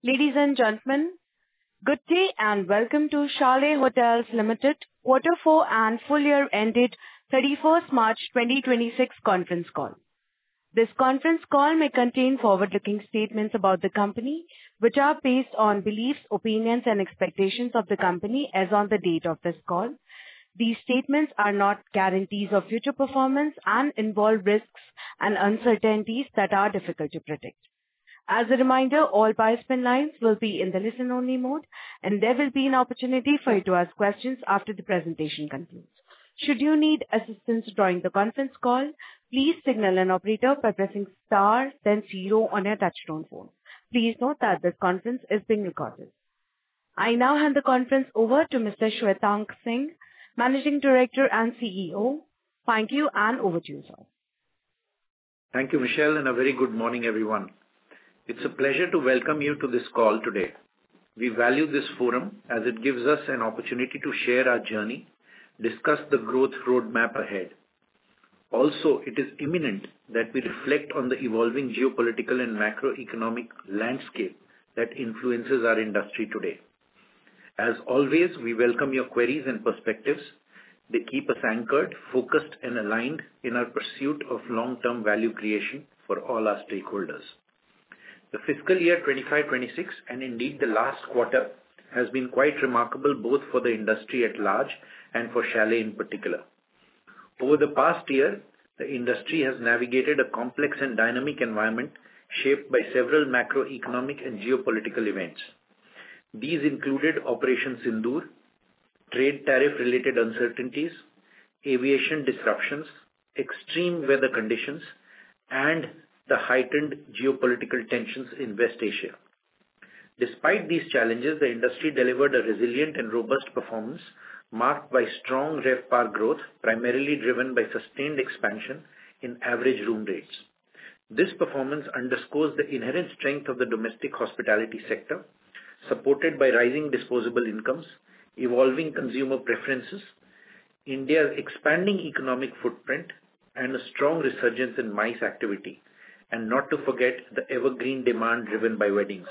Ladies and gentlemen, good day and welcome to Chalet Hotels Limited Quarter 4 and full year ended 31st March 2026 conference call. This conference call may contain forward-looking statements about the company, which are based on beliefs, opinions, and expectations of the company as on the date of this call. These statements are not guarantees of future performance and involve risks and uncertainties that are difficult to predict. As a reminder, all participant lines will be in the listen-only mode, and there will be an opportunity for you to ask questions after the presentation concludes. Should you need assistance during the conference call, please signal an operator by pressing star then 0 on your touchtone phone. Please note that this conference is being recorded. I now hand the conference over to Mr. Shwetank Singh, Managing Director and CEO. Thank you, and over to you, sir. Thank you, Michelle, and a very good morning, everyone. It's a pleasure to welcome you to this call today. We value this forum as it gives us an opportunity to share our journey, discuss the growth roadmap ahead. Also, it is imminent that we reflect on the evolving geopolitical and macroeconomic landscape that influences our industry today. As always, we welcome your queries and perspectives. They keep us anchored, focused, and aligned in our pursuit of long-term value creation for all our stakeholders. The fiscal year 25-26, and indeed the last quarter, has been quite remarkable both for the industry at large and for Chalet in particular. Over the past year, the industry has navigated a complex and dynamic environment shaped by several macroeconomic and geopolitical events. These included Operation Sindoor, trade tariff-related uncertainties, aviation disruptions, extreme weather conditions, and the heightened geopolitical tensions in West Asia. Despite these challenges, the industry delivered a resilient and robust performance marked by strong RevPAR growth, primarily driven by sustained expansion in average room rates. This performance underscores the inherent strength of the domestic hospitality sector, supported by rising disposable incomes, evolving consumer preferences, India's expanding economic footprint, and a strong resurgence in MICE activity, and not to forget the evergreen demand driven by weddings.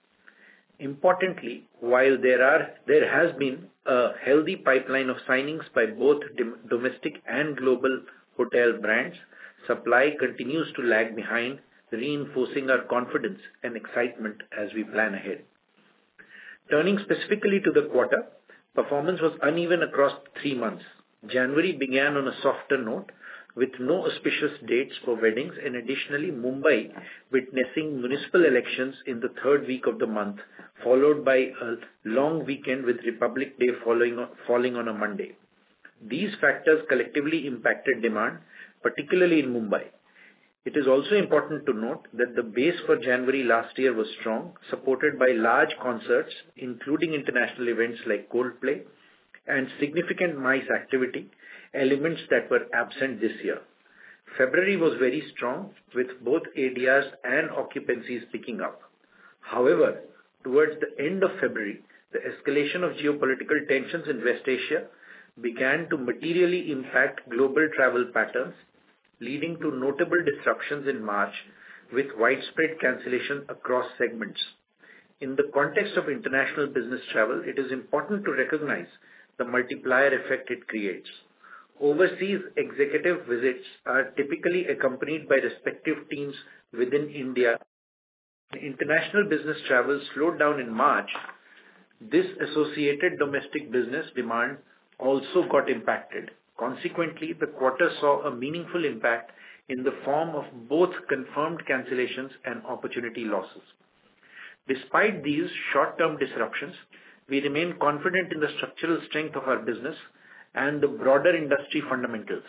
Importantly, while there has been a healthy pipeline of signings by both domestic and global hotel brands, supply continues to lag behind, reinforcing our confidence and excitement as we plan ahead. Turning specifically to the quarter, performance was uneven across 3 months. January began on a softer note, with no auspicious dates for weddings, and additionally Mumbai witnessing municipal elections in the 3rd week of the month, followed by a long weekend with Republic Day falling on a Monday. These factors collectively impacted demand, particularly in Mumbai. It is also important to note that the base for January last year was strong, supported by large concerts, including international events like Coldplay, and significant MICE activity, elements that were absent this year. February was very strong, with both ADRs and occupancies picking up. However, towards the end of February, the escalation of geopolitical tensions in West Asia began to materially impact global travel patterns, leading to notable disruptions in March, with widespread cancellation across segments. In the context of international business travel, it is important to recognize the multiplier effect it creates. Overseas executive visits are typically accompanied by respective teams within India. International business travel slowed down in March. This associated domestic business demand also got impacted. Consequently, the quarter saw a meaningful impact in the form of both confirmed cancellations and opportunity losses. Despite these short-term disruptions, we remain confident in the structural strength of our business and the broader industry fundamentals.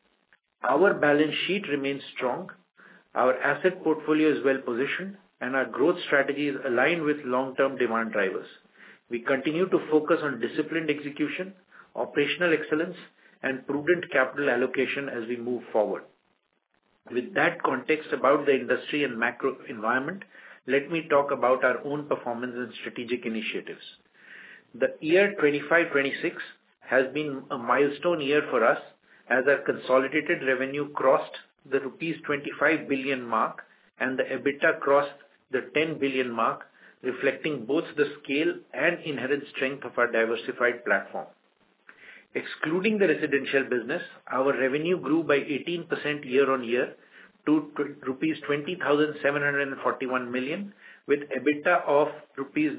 Our balance sheet remains strong, our asset portfolio is well positioned, and our growth strategy is aligned with long-term demand drivers. We continue to focus on disciplined execution, operational excellence, and prudent capital allocation as we move forward. With that context about the industry and macro environment, let me talk about our own performance and strategic initiatives. The year 25-26 has been a milestone year for us as our consolidated revenue crossed the rupees 25 billion mark and the EBITDA crossed the 10 billion mark, reflecting both the scale and inherent strength of our diversified platform. Excluding the residential business, our revenue grew by 18% year-on-year to rupees 20,741 million, with EBITDA of rupees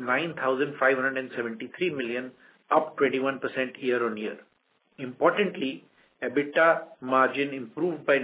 9,573 million, up 21% year-on-year. Importantly, EBITDA margin improved by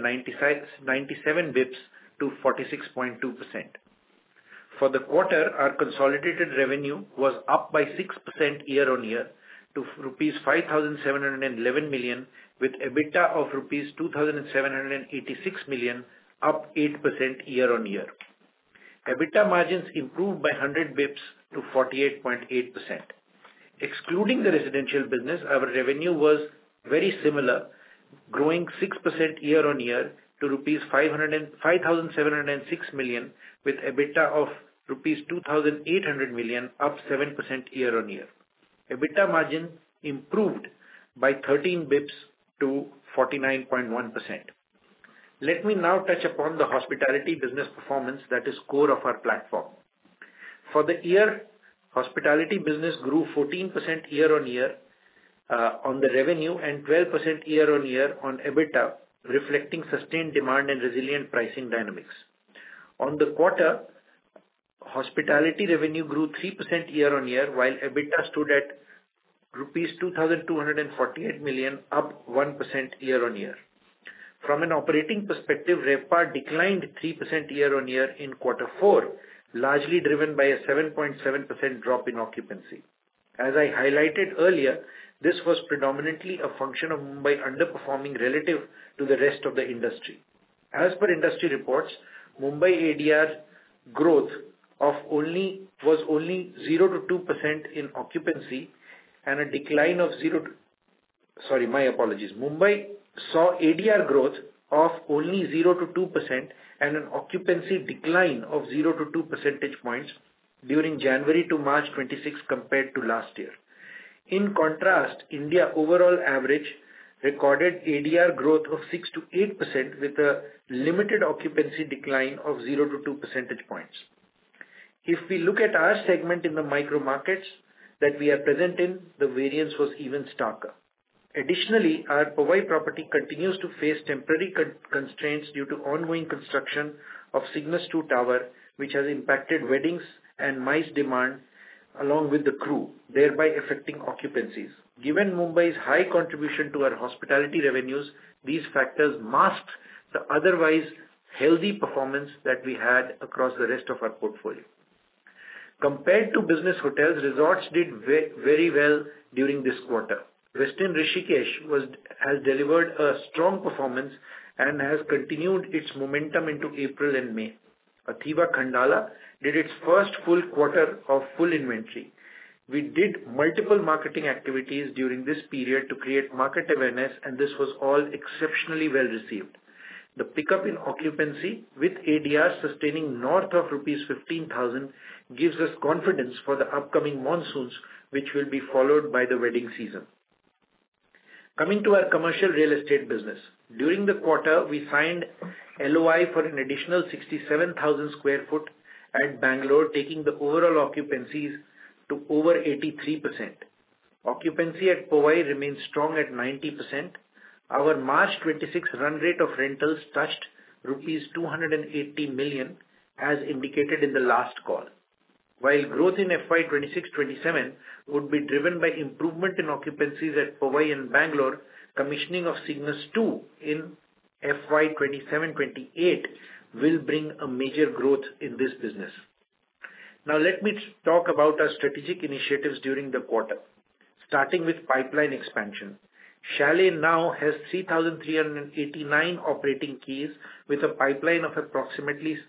97 basis points to 46.2%. For the quarter, our consolidated revenue was up by 6% year-on-year to rupees 5,711 million, with EBITDA of rupees 2,786 million, up 8% year-on-year. EBITDA margins improved by 100 basis points to 48.8%. Excluding the residential business, our revenue was very similar, growing 6% year-on-year to rupees 5,706 million, with EBITDA of rupees 2,800 million, up 7% year-on-year. EBITDA margin improved by 13 basis points to 49.1%. Let me now touch upon the hospitality business performance that is core of our platform. For the year, hospitality business grew 14% year-on-year on the revenue and 12% year-on-year on EBITDA, reflecting sustained demand and resilient pricing dynamics. On the quarter, hospitality revenue grew 3% year-on-year, while EBITDA stood at rupees 2,248 million, up 1% year-on-year. From an operating perspective, RevPAR declined 3% year-on-year in quarter 4, largely driven by a 7.7% drop in occupancy. As I highlighted earlier, this was predominantly a function of Mumbai underperforming relative to the rest of the industry. As per industry reports, Mumbai ADR growth was only 0 to 2% in occupancy and a decline of Mumbai saw ADR growth of only 0 to 2% and an occupancy decline of 0 to 2 percentage points during January to March 26 compared to last year. In contrast, India overall average recorded ADR growth of 6 to 8% with a limited occupancy decline of 0 to 2 percentage points. If we look at our segment in the micro markets that we are present in, the variance was even starker. Additionally, our Powai property continues to face temporary constraints due to ongoing construction of Cignus 2 Tower, which has impacted weddings and MICE demand along with the crew, thereby affecting occupancies. Given Mumbai's high contribution to our hospitality revenues, these factors masked the otherwise healthy performance that we had across the rest of our portfolio. Compared to business hotels, resorts did very well during this quarter. Westin Rishikesh has delivered a strong performance and has continued its momentum into April and May. Athiva Khandala did its first full quarter of full inventory. We did multiple marketing activities during this period to create market awareness, and this was all exceptionally well received. The pickup in occupancy with ADR sustaining north of rupees 15,000 gives us confidence for the upcoming monsoons, which will be followed by the wedding season. Coming to our commercial real estate business. During the quarter, we signed LOI for an additional 67,000 square foot at Bangalore, taking the overall occupancies to over 83%. Occupancy at Powai remains strong at 90%. Our March 26 run rate of rentals touched rupees 280 million as indicated in the last call. While growth in FY 26-27 would be driven by improvement in occupancies at Powai and Bangalore, commissioning of Cignus 2 in FY 27-28 will bring a major growth in this business. Now let me talk about our strategic initiatives during the quarter, starting with pipeline expansion. Chalet now has 3,389 operating keys with a pipeline of approximately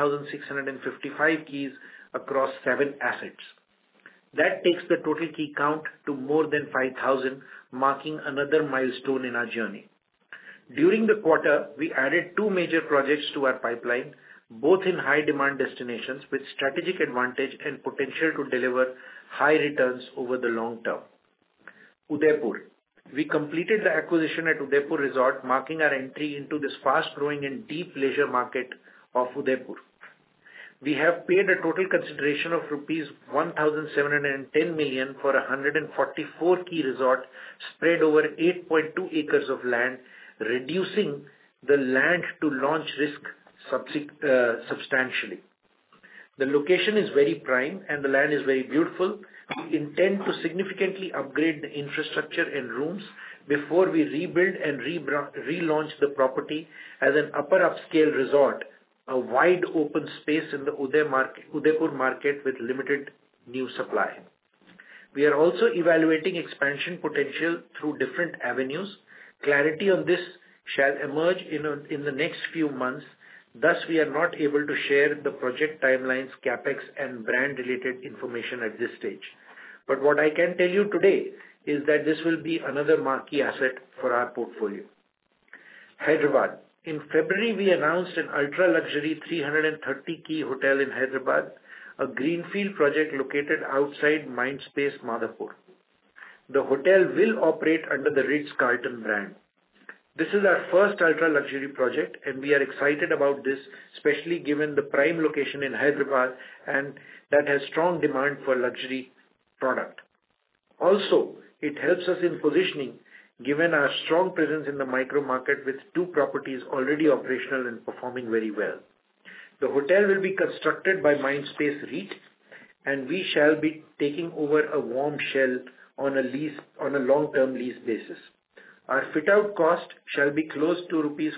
1,655 keys across 7 assets. That takes the total key count to more than 5,000, marking another milestone in our journey. During the quarter, we added 2 major projects to our pipeline, both in high demand destinations with strategic advantage and potential to deliver high returns over the long term. Udaipur. We completed the acquisition at Udaipur Resort, marking our entry into this fast-growing and deep leisure market of Udaipur. We have paid a total consideration of rupees 1,710 million for a 144 key resort spread over 8.2 acres of land, reducing the land to launch risk substantially. The location is very prime and the land is very beautiful. We intend to significantly upgrade the infrastructure and rooms before we rebuild and relaunch the property as an upper upscale resort, a wide open space in the Udaipur market with limited new supply. We are also evaluating expansion potential through different avenues. Clarity on this shall emerge in the next few months. Thus, we are not able to share the project timelines, capex, and brand-related information at this stage. But what I can tell you today is that this will be another marquee asset for our portfolio. Hyderabad. In February, we announced an ultra-luxury 330-key hotel in Hyderabad, a greenfield project located outside Mindspace Madhapur. The hotel will operate under the Ritz-Carlton brand. This is our first ultra-luxury project, and we are excited about this, especially given the prime location in Hyderabad and that has strong demand for luxury product. Also, it helps us in positioning, given our strong presence in the micro market with 2 properties already operational and performing very well. The hotel will be constructed by Mindspace REIT, and we shall be taking over a warm shell on a long-term lease basis. Our fit-out cost shall be close to rupees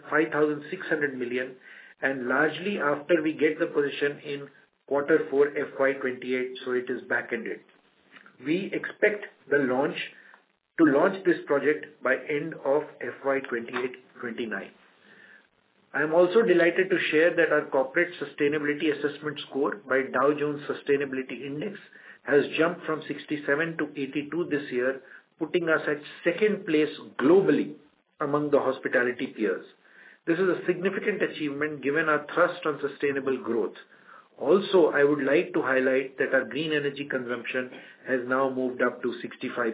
5,600 million, and largely after we get the position in quarter 4 FY28, so it is back-ended. We expect to launch this project by end of FY28-29. I am also delighted to share that our corporate sustainability assessment score by Dow Jones Sustainability Index has jumped from 67 to 82 this year, putting us at second place globally among the hospitality peers. This is a significant achievement given our thrust on sustainable growth. Also, I would like to highlight that our green energy consumption has now moved up to 65%.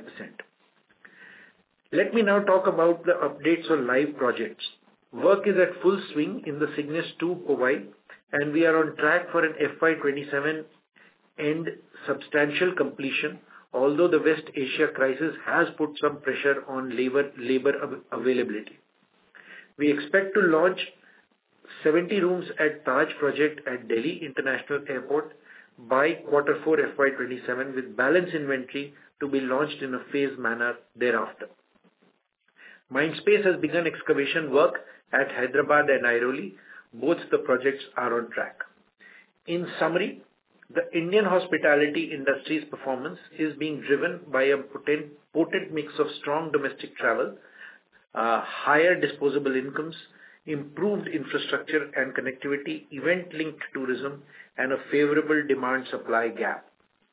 Let me now talk about the updates on live projects. Work is at full swing in the Cignus 2 Powai, and we are on track for an FY27 end substantial completion, although the West Asia crisis has put some pressure on labor availability. We expect to launch 70 rooms at Taj project at Delhi International Airport by quarter 4 FY27, with balance inventory to be launched in a phased manner thereafter. Mindspace has begun excavation work at Hyderabad and Airoli. Both the projects are on track. In summary, the Indian hospitality industry's performance is being driven by a potent mix of strong domestic travel, higher disposable incomes, improved infrastructure and connectivity, event-linked tourism, and a favorable demand-supply gap.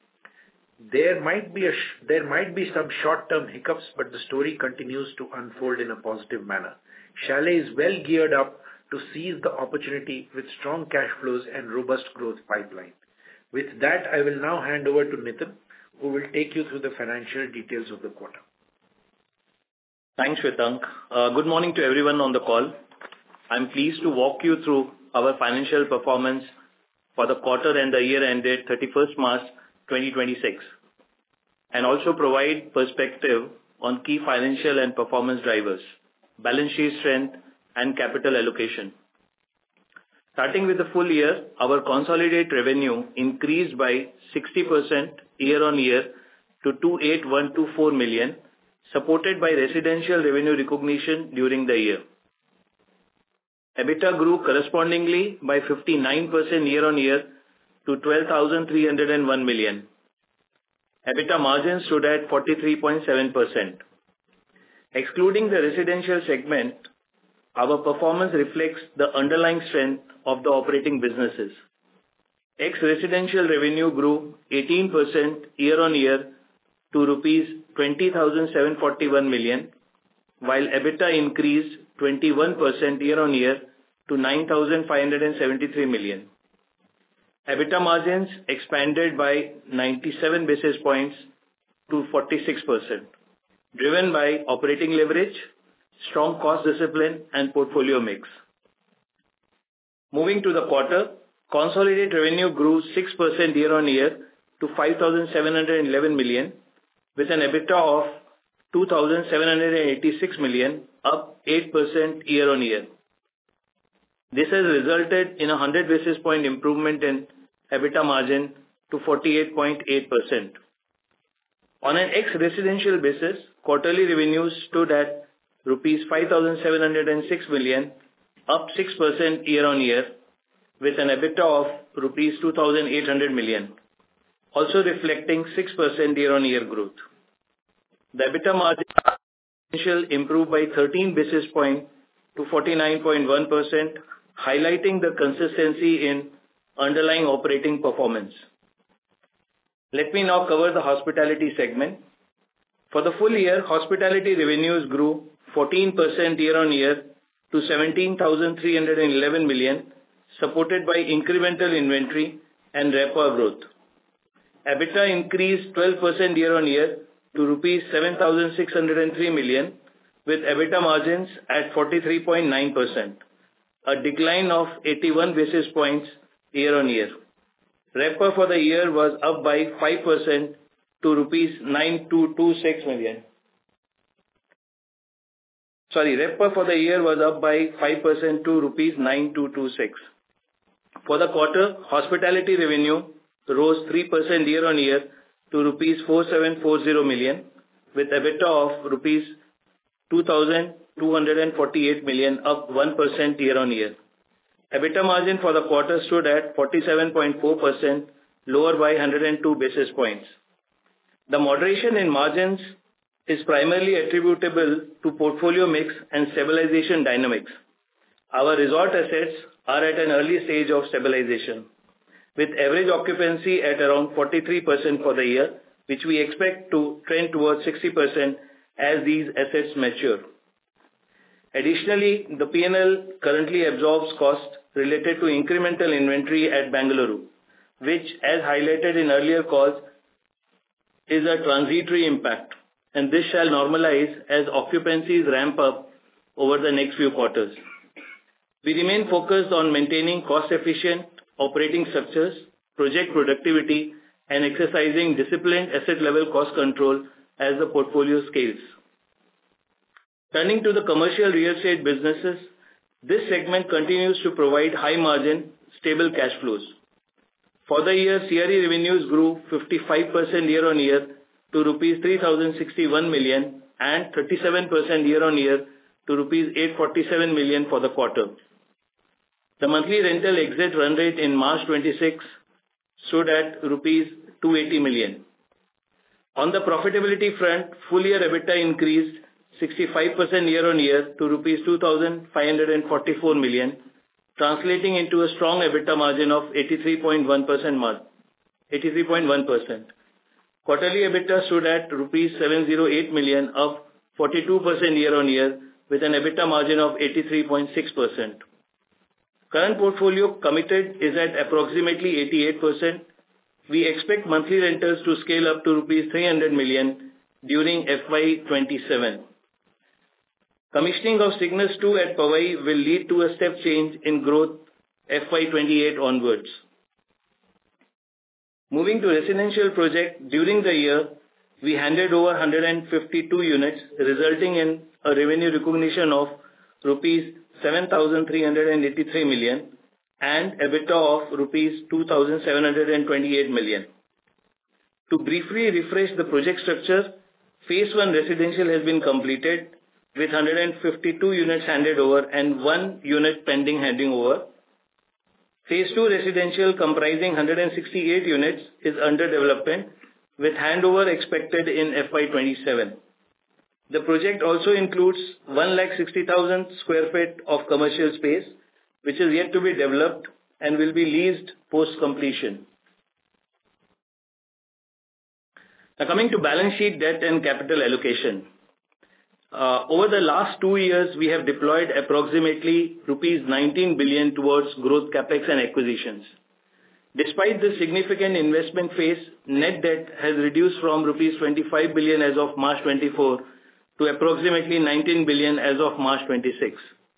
There might be some short-term hiccups, but the story continues to unfold in a positive manner. Chalet is well geared up to seize the opportunity with strong cash flows and robust growth pipeline. With that, I will now hand over to Nitin, who will take you through the financial details of the quarter. Thanks, Shwetank. Good morning to everyone on the call. I'm pleased to walk you through our financial performance for the quarter and the year ended 31st March 2026, and also provide perspective on key financial and performance drivers, balance sheet strength, and capital allocation. Starting with the full year, our consolidated revenue increased by 60% year-on-year to 28,124 million, supported by residential revenue recognition during the year. EBITDA grew correspondingly by 59% year-on-year to 12,301 million. EBITDA margin stood at 43.7%. Excluding the residential segment, our performance reflects the underlying strength of the operating businesses. Ex-residential revenue grew 18% year-on-year to rupees 20,741 million, while EBITDA increased 21% year-on-year to 9,573 million. EBITDA margins expanded by 97 basis points to 46%, driven by operating leverage, strong cost discipline, and portfolio mix. Moving to the quarter, Consolidated revenue grew 6% year-on-year to 5,711 million, with an EBITDA of 2,786 million, up 8% year-on-year. This has resulted in a 100 basis point improvement in EBITDA margin to 48.8%. On an ex-residential basis, quarterly revenues stood at rupees 5,706 million, up 6% year-on-year, with an EBITDA of rupees 2,800 million, also reflecting 6% year-on-year growth. The EBITDA margin improved by 13 basis points to 49.1%, highlighting the consistency in underlying operating performance. Let me now cover the hospitality segment. For the full year, hospitality revenues grew 14% year-on-year to 17,311 million, supported by incremental inventory and RevPAR growth. EBITDA increased 12% year-on-year to rupees 7,603 million, with EBITDA margins at 43.9%, a decline of 81 basis points year-on-year. RevPAR for the year was up by 5% to rupees 9,226 million. RevPAR for the year was up by 5% to rupees 9,226. For the quarter, hospitality revenue rose 3% year-on-year to rupees 4,740 million, with EBITDA of rupees 2,248 million, up 1% year-on-year. EBITDA margin for the quarter stood at 47.4%, lower by 102 basis points. The moderation in margins is primarily attributable to portfolio mix and stabilization dynamics. Our resort assets are at an early stage of stabilization, with average occupancy at around 43% for the year, which we expect to trend towards 60% as these assets mature. Additionally, the P&L currently absorbs costs related to incremental inventory at Bengaluru, which, as highlighted in earlier calls, is a transitory impact, and this shall normalize as occupancies ramp up over the next few quarters. We remain focused on maintaining cost-efficient operating structures, project productivity, and exercising disciplined asset-level cost control as the portfolio scales. Turning to the commercial real estate businesses, this segment continues to provide high-margin, stable cash flows. For the year, CRE revenues grew 55% year-on-year to rupees 3,061 million and 37% year-on-year to rupees 847 million for the quarter. The monthly rental exit run rate in March 26 stood at rupees 280 million. On the profitability front, full year EBITDA increased 65% year-on-year to rupees 2,544 million, translating into a strong EBITDA margin of 83.1%. Quarterly EBITDA stood at rupees 708 million, up 42% year-on-year, with an EBITDA margin of 83.6%. Current portfolio committed is at approximately 88%. We expect monthly rentals to scale up to rupees 300 million during FY27. Commissioning of Cignus 2 at Powai will lead to a step change in growth FY28 onwards. Moving to residential project, during the year, we handed over 152 units, resulting in a revenue recognition of rupees 7,383 million and EBITDA of rupees 2,728 million. To briefly refresh the project structure, Phase 1 residential has been completed with 152 units handed over and 1 unit pending handing over. Phase 2 residential comprising 168 units is under development with handover expected in FY27. The project also includes 160,000 square feet of commercial space, which is yet to be developed and will be leased post-completion. Now coming to balance sheet, debt and capital allocation. Over the last 2 years, we have deployed approximately rupees 19 billion towards growth capex and acquisitions. Despite the significant investment phase, net debt has reduced from rupees 25 billion as of March 24 to approximately 19 billion as of March 26.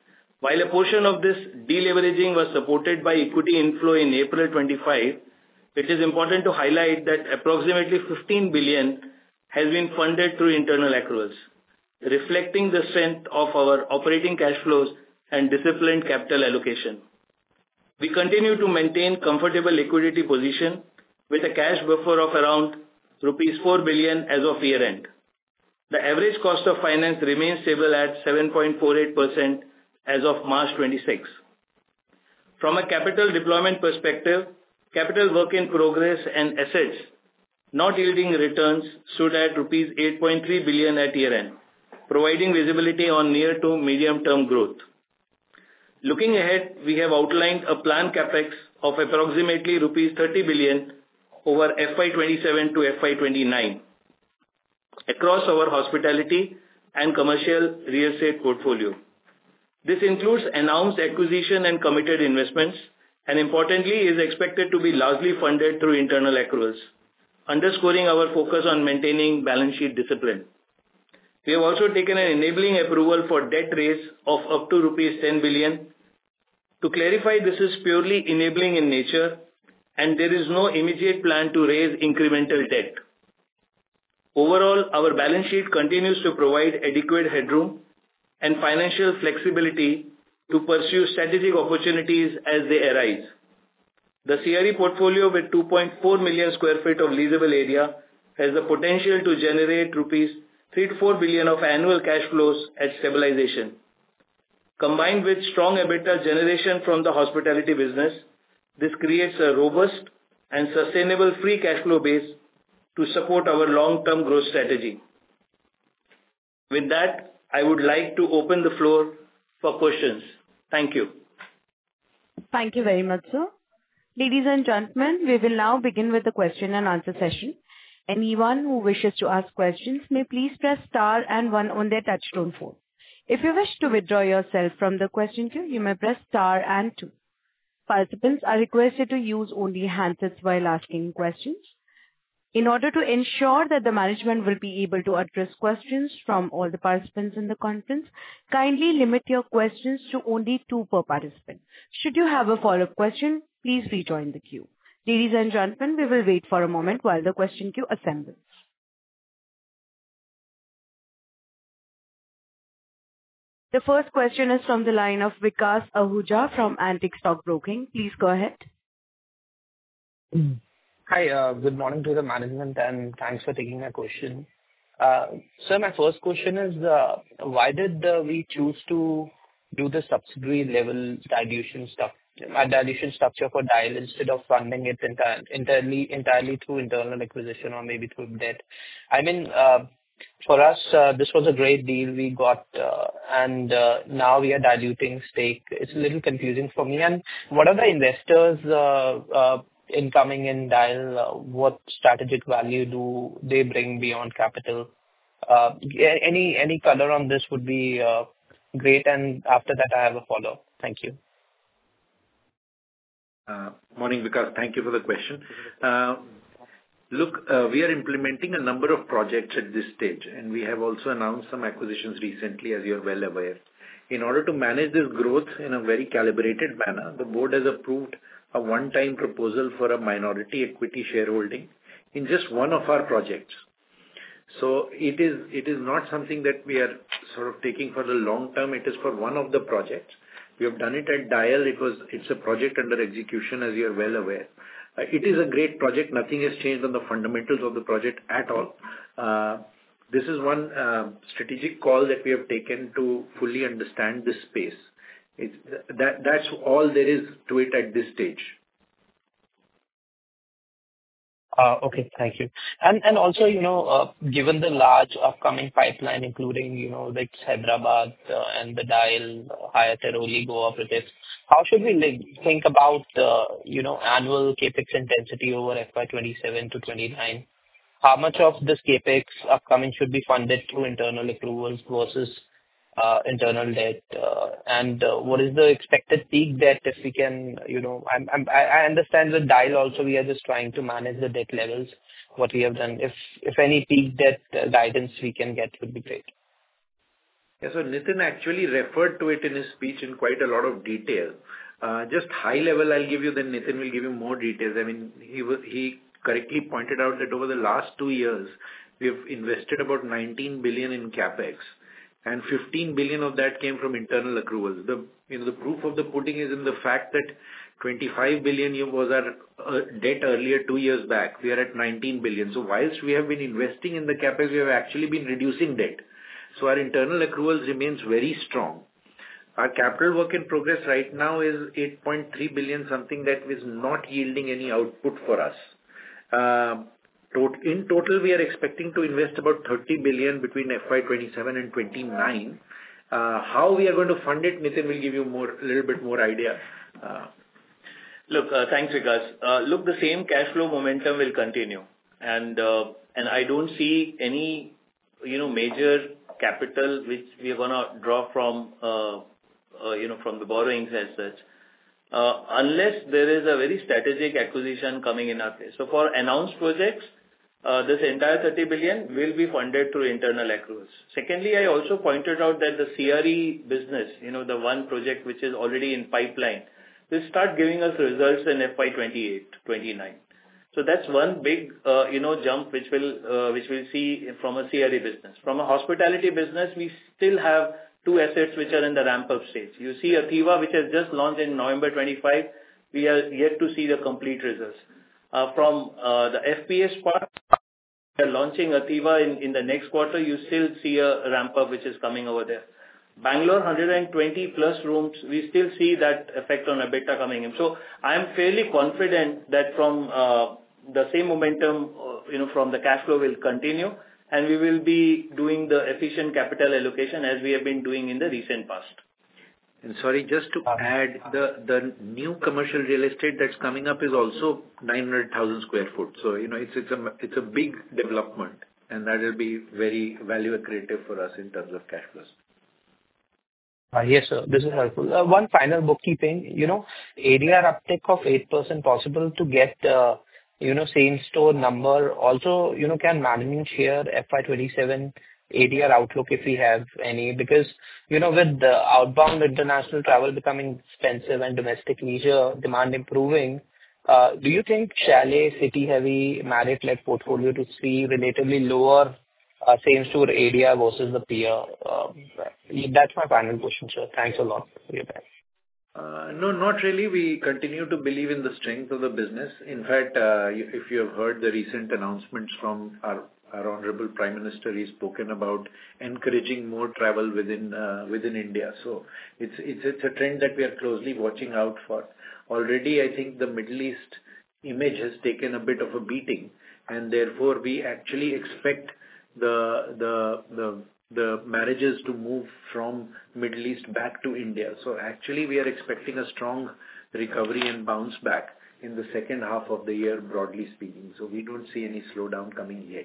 While a portion of this deleveraging was supported by equity inflow in April 25, it is important to highlight that approximately 15 billion has been funded through internal accruals, reflecting the strength of our operating cash flows and disciplined capital allocation. We continue to maintain comfortable liquidity position with a cash buffer of around rupees 4 billion as of year-end. The average cost of finance remains stable at 7.48% as of March 26. From a capital deployment perspective, capital work in progress and assets not yielding returns stood at rupees 8.3 billion at year-end, providing visibility on near to medium-term growth. Looking ahead, we have outlined a planned capex of approximately rupees 30 billion over FY27 to FY29 across our hospitality and commercial real estate portfolio. This includes announced acquisition and committed investments, and importantly is expected to be largely funded through internal accruals, underscoring our focus on maintaining balance sheet discipline. We have also taken an enabling approval for debt raise of up to rupees 10 billion. To clarify, this is purely enabling in nature, and there is no immediate plan to raise incremental debt. Overall, our balance sheet continues to provide adequate headroom and financial flexibility to pursue strategic opportunities as they arise. The CRE portfolio with 2.4 million square feet of leasable area has the potential to generate rupees 3 to 4 billion of annual cash flows at stabilization. Combined with strong EBITDA generation from the hospitality business, this creates a robust and sustainable free cash flow base to support our long-term growth strategy. With that, I would like to open the floor for questions. Thank you. Thank you very much, sir. Ladies and gentlemen, we will now begin with the question and answer session. Anyone who wishes to ask questions may please press star and one on their touchtone phone. If you wish to withdraw yourself from the question queue, you may press star and two. Participants are requested to use only handsets while asking questions. In order to ensure that the management will be able to address questions from all the participants in the conference, kindly limit your questions to only two per participant. Should you have a follow-up question, please rejoin the queue. Ladies and gentlemen, we will wait for a moment while the question queue assembles. The first question is from the line of Vikas Ahuja from Antique Stock Broking. Please go ahead. Hi, good morning to the management, and thanks for taking my question. Sir, my first question is, why did we choose to do the subsidiary level dilution structure for DIAL instead of funding it entirely through internal acquisition or maybe through debt? I mean, for us, this was a great deal we got, and now we are diluting stake. It's a little confusing for me. And what are the investors incoming in DIAL? What strategic value do they bring beyond capital? Any color on this would be great. And after that, I have a follow-up. Thank you. Morning, Vikas. Thank you for the question. Look, we are implementing a number of projects at this stage, and we have also announced some acquisitions recently, as you're well aware. In order to manage this growth in a very calibrated manner, the board has approved a one-time proposal for a minority equity shareholding in just one of our projects. So it is not something that we are sort of taking for the long term. It is for one of the projects. We have done it at DIAL. It's a project under execution, as you are well aware. It is a great project. Nothing has changed on the fundamentals of the project at all. This is one strategic call that we have taken to fully understand this space. That's all there is to it at this stage. Okay, thank you. And also, given the large upcoming pipeline, including, like Hyderabad and the DIAL, Hyatt Aerocity Goa projects, how should we think about, annual capex intensity over FY27 to 29? How much of this capex upcoming should be funded through internal accruals versus internal debt? And what is the expected peak debt if we can, I understand with DIAL also we are just trying to manage the debt levels, what we have done. If any peak debt guidance we can get would be great. Yeah, so Nitin actually referred to it in his speech in quite a lot of detail. Just high level, I'll give you, then Nitin will give you more details. I mean, he correctly pointed out that over the last 2 years, we have invested about 19 billion in capex, and 15 billion of that came from internal accruals. The proof of the pudding is in the fact that 25 billion was our debt earlier 2 years back. We are at 19 billion. So whilst we have been investing in the capex, we have actually been reducing debt. So our internal accruals remains very strong. Our capital work in progress right now is 8.3 billion, something that is not yielding any output for us. In total, we are expecting to invest about 30 billion between FY27 and 29. How we are going to fund it, Nitin will give you a little bit more idea. Look, thanks, Vikas. Look, the same cash flow momentum will continue, and I don't see any, major capital which we are gonna draw from, from the borrowings as such, unless there is a very strategic acquisition coming in our place. So for announced projects, this entire 30 billion will be funded through internal accruals. Secondly, I also pointed out that the CRE business, the one project which is already in pipeline, will start giving us results in FY28, 29. So that's one big, jump which we'll see from a CRE business. From a hospitality business, we still have 2 assets which are in the ramp-up stage. You see Athiva, which has just launched in November 25. We are yet to see the complete results. From the FPS part, we are launching Athiva in the next quarter. You still see a ramp-up which is coming over there. Bangalore, 120 plus rooms, we still see that effect on EBITDA coming in. So I am fairly confident that from the same momentum, from the cash flow will continue, and we will be doing the efficient capital allocation as we have been doing in the recent past. And sorry, just to add, the new commercial real estate that's coming up is also 900,000 square foot. So, it's a big development, and that will be very value accretive for us in terms of cash flows. Yes, sir. This is helpful. One final bookkeeping, ADR uptake of 8% possible to get, same store number. Also, can management share FY27 ADR outlook if we have any? Because, with the outbound international travel becoming expensive and domestic leisure demand improving, do you think Chalet, city-heavy, Marriott-led portfolio to see relatively lower same-store ADR versus the peer? That's my final question, sir. Thanks a lot for your time. No, not really. We continue to believe in the strength of the business. In fact, if you have heard the recent announcements from our Honorable Prime Minister, he's spoken about encouraging more travel within India. So it's a trend that we are closely watching out for. Already, I think the Middle East image has taken a bit of a beating, and therefore we actually expect the marriages to move from Middle East back to India. So actually we are expecting a strong recovery and bounce back in the second half of the year, broadly speaking. So we don't see any slowdown coming yet.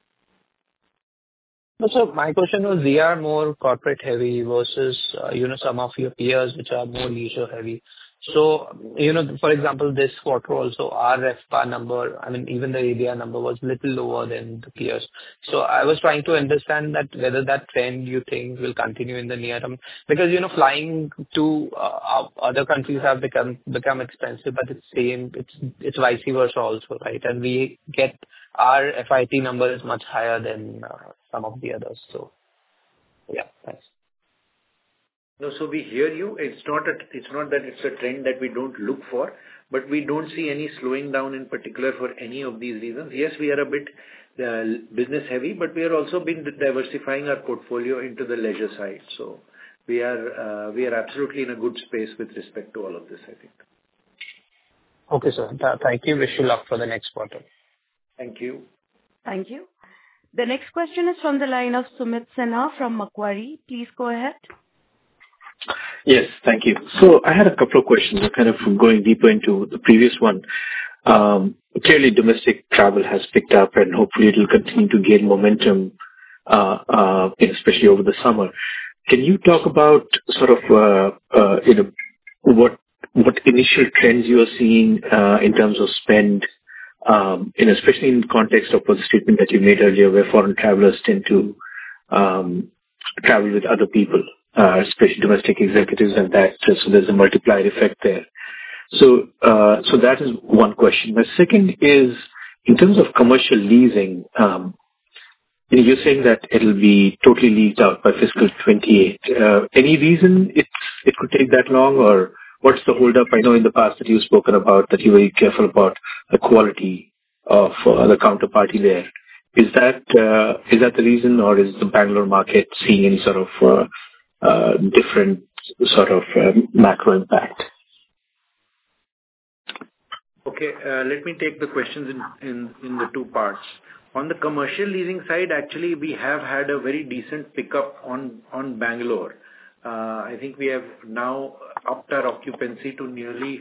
So my question was, we are more corporate heavy versus, some of your peers which are more leisure heavy. So, for example, this quarter also our RevPAR number, even the ADR number was little lower than the peers. So I was trying to understand that whether that trend you think will continue in the near term, because, flying to other countries have become expensive, but it's vice versa also, right? And we get our FIT number is much higher than some of the others. So, yeah, thanks. No, so we hear you. It's not that it's a trend that we don't look for, but we don't see any slowing down in particular for any of these reasons. Yes, we are a bit business heavy, but we are also been diversifying our portfolio into the leisure side. So we are absolutely in a good space with respect to all of this, I think. Okay, sir. Thank you. Wish you luck for the next quarter. Thank you. Thank you. The next question is from the line of Sumit Sinha from Macquarie. Please go ahead. Yes, thank you. So I had a couple of questions, kind of going deeper into the previous one. Clearly, domestic travel has picked up, and hopefully it will continue to gain momentum, especially over the summer. Can you talk about sort of, what initial trends you are seeing in terms of spend, especially in context of the statement that you made earlier, where foreign travelers tend to travel with other people, especially domestic executives and that. So there's a multiplier effect there. So that is one question. The second is, in terms of commercial leasing, you're saying that it'll be totally leased out by fiscal 28. Any reason it could take that long, or what's the hold-up? I know in the past that you've spoken about that you're very careful about the quality of the counterparty there. Is that the reason, or is the Bangalore market seeing any sort of different sort of macro impact? Okay, let me take the questions in the two parts. On the commercial leasing side, actually, we have had a very decent pickup on Bangalore. I think we have now upped our occupancy to nearly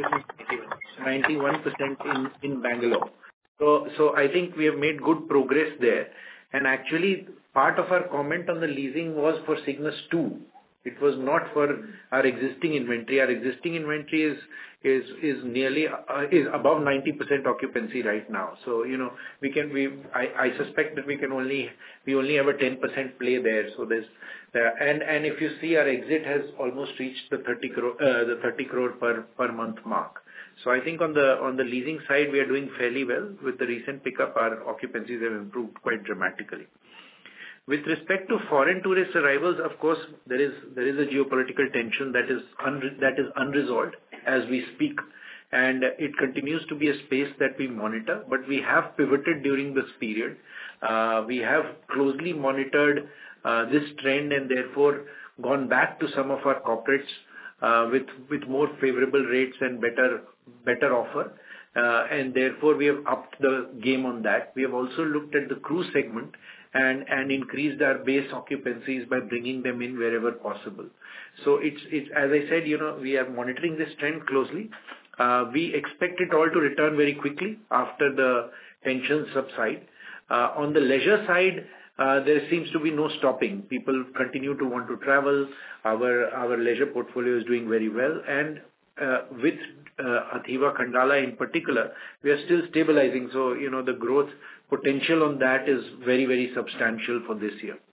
91% in Bangalore. So I think we have made good progress there. And actually, part of our comment on the leasing was for Cignus 2. It was not for our existing inventory. Our existing inventory is nearly above 90% occupancy right now. So I suspect that we only have a 10% play there. So there's and if you see, our exit has almost reached the 30 crore per month mark. So I think on the leasing side, we are doing fairly well. With the recent pickup, our occupancies have improved quite dramatically. With respect to foreign tourist arrivals, of course, there is a geopolitical tension that is unresolved as we speak, and it continues to be a space that we monitor. But we have pivoted during this period. We have closely monitored this trend and therefore gone back to some of our corporates with more favorable rates and better offer. And therefore, we have upped the game on that. We have also looked at the cruise segment and increased our base occupancies by bringing them in wherever possible. So it's as I said, we are monitoring this trend closely. We expect it all to return very quickly after the tensions subside. On the leisure side, there seems to be no stopping. People continue to want to travel. Our leisure portfolio is doing very well, and with Athiva Khandala in particular, we are still stabilizing. So the growth potential on that is very, very substantial for this year.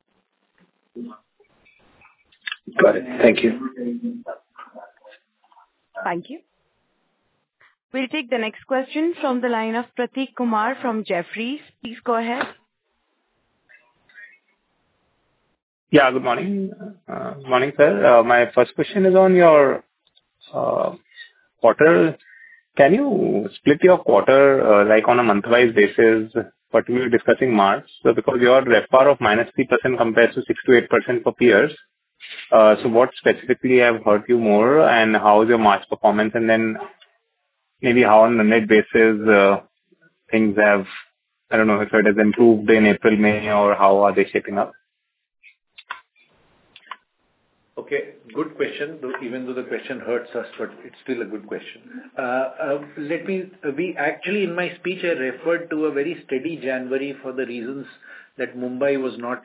Got it. Thank you. Thank you. We'll take the next question from the line of Prateek Kumar from Jefferies. Please go ahead. Yeah, good morning. Morning, sir. My first question is on your quarter. Can you split your quarter like on a month-wise basis, particularly discussing March? So because your RevPAR of -3% compares to 6-8% for peers. So what specifically have hurt you more, and how is your March performance? And then maybe how on a net basis things have, I don't know if it has improved in April, May, or how are they shaping up? Okay, good question, even though the question hurts us, but it's still a good question. We actually, in my speech, I referred to a very steady January for the reasons that Mumbai was not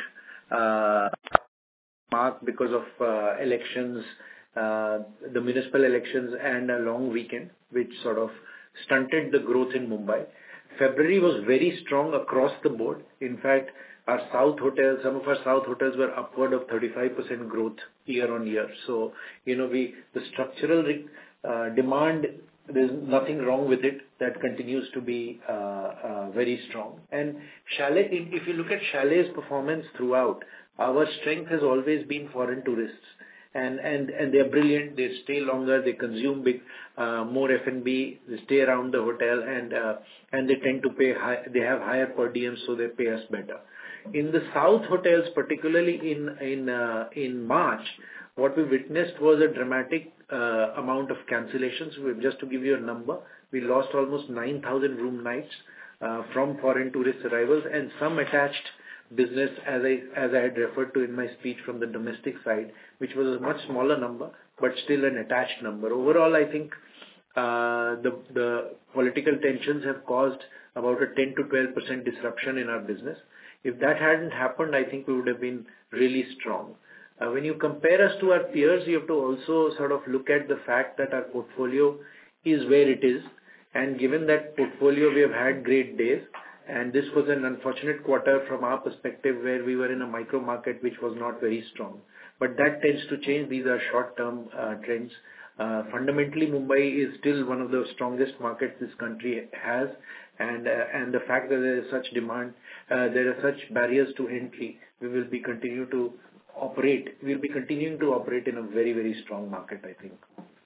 marked because of elections, the municipal elections and a long weekend, which sort of stunted the growth in Mumbai. February was very strong across the board. In fact, our south hotels, some of our south hotels were upward of 35% growth year on year. So, the structural demand, there's nothing wrong with it. That continues to be very strong. And Chalet, if you look at Chalet's performance throughout, our strength has always been foreign tourists. And they're brilliant. They stay longer. They consume more F&B. They stay around the hotel, and they tend to pay high. They have higher per diem, so they pay us better. In the south hotels, particularly in March, what we witnessed was a dramatic amount of cancellations. Just to give you a number, we lost almost 9,000 room nights from foreign tourist arrivals, and some attached business, as I had referred to in my speech, from the domestic side, which was a much smaller number, but still an attached number. Overall, I think the political tensions have caused about a 10 to 12% disruption in our business. If that hadn't happened, I think we would have been really strong. When you compare us to our peers, you have to also sort of look at the fact that our portfolio is where it is. And given that portfolio, we have had great days. And this was an unfortunate quarter from our perspective where we were in a micro market which was not very strong. But that tends to change. These are short-term trends. Fundamentally, Mumbai is still one of the strongest markets this country has. And the fact that there is such demand, there are such barriers to entry, we will be continuing to operate. We'll be continuing to operate in a very, very strong market, I think.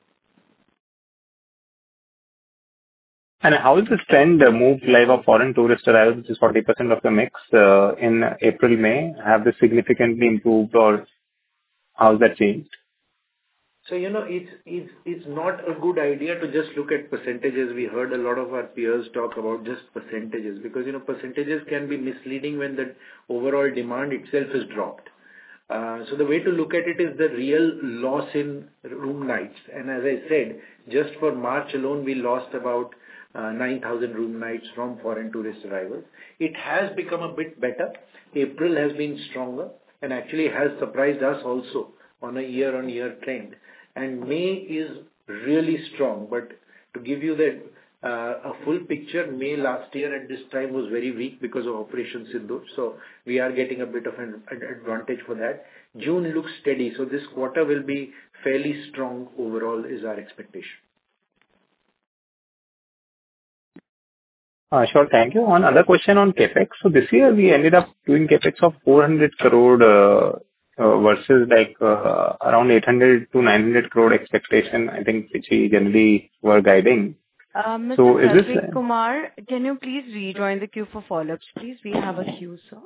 And how is this trend moved live of foreign tourist arrivals, which is 40% of the mix in April, May? Have they significantly improved or how has that changed? So, it's not a good idea to just look at percentages. We heard a lot of our peers talk about just percentages because, percentages can be misleading when the overall demand itself is dropped. So the way to look at it is the real loss in room nights. And as I said, just for March alone, we lost about 9,000 room nights from foreign tourist arrivals. It has become a bit better. April has been stronger and actually has surprised us also on a year-on-year trend. And May is really strong. But to give you a full picture, May last year at this time was very weak because of Operation Sindoor. So we are getting a bit of an advantage for that. June looks steady. So this quarter will be fairly strong overall is our expectation. Sure, thank you. One other question on CapEx. So this year we ended up doing CapEx of 400 crore versus around 800 to 900 crore expectation, I think, which we generally were guiding. Mr. So is this Sarvik Kumar, can you please rejoin the queue for follow-ups, please? We have a queue, sir.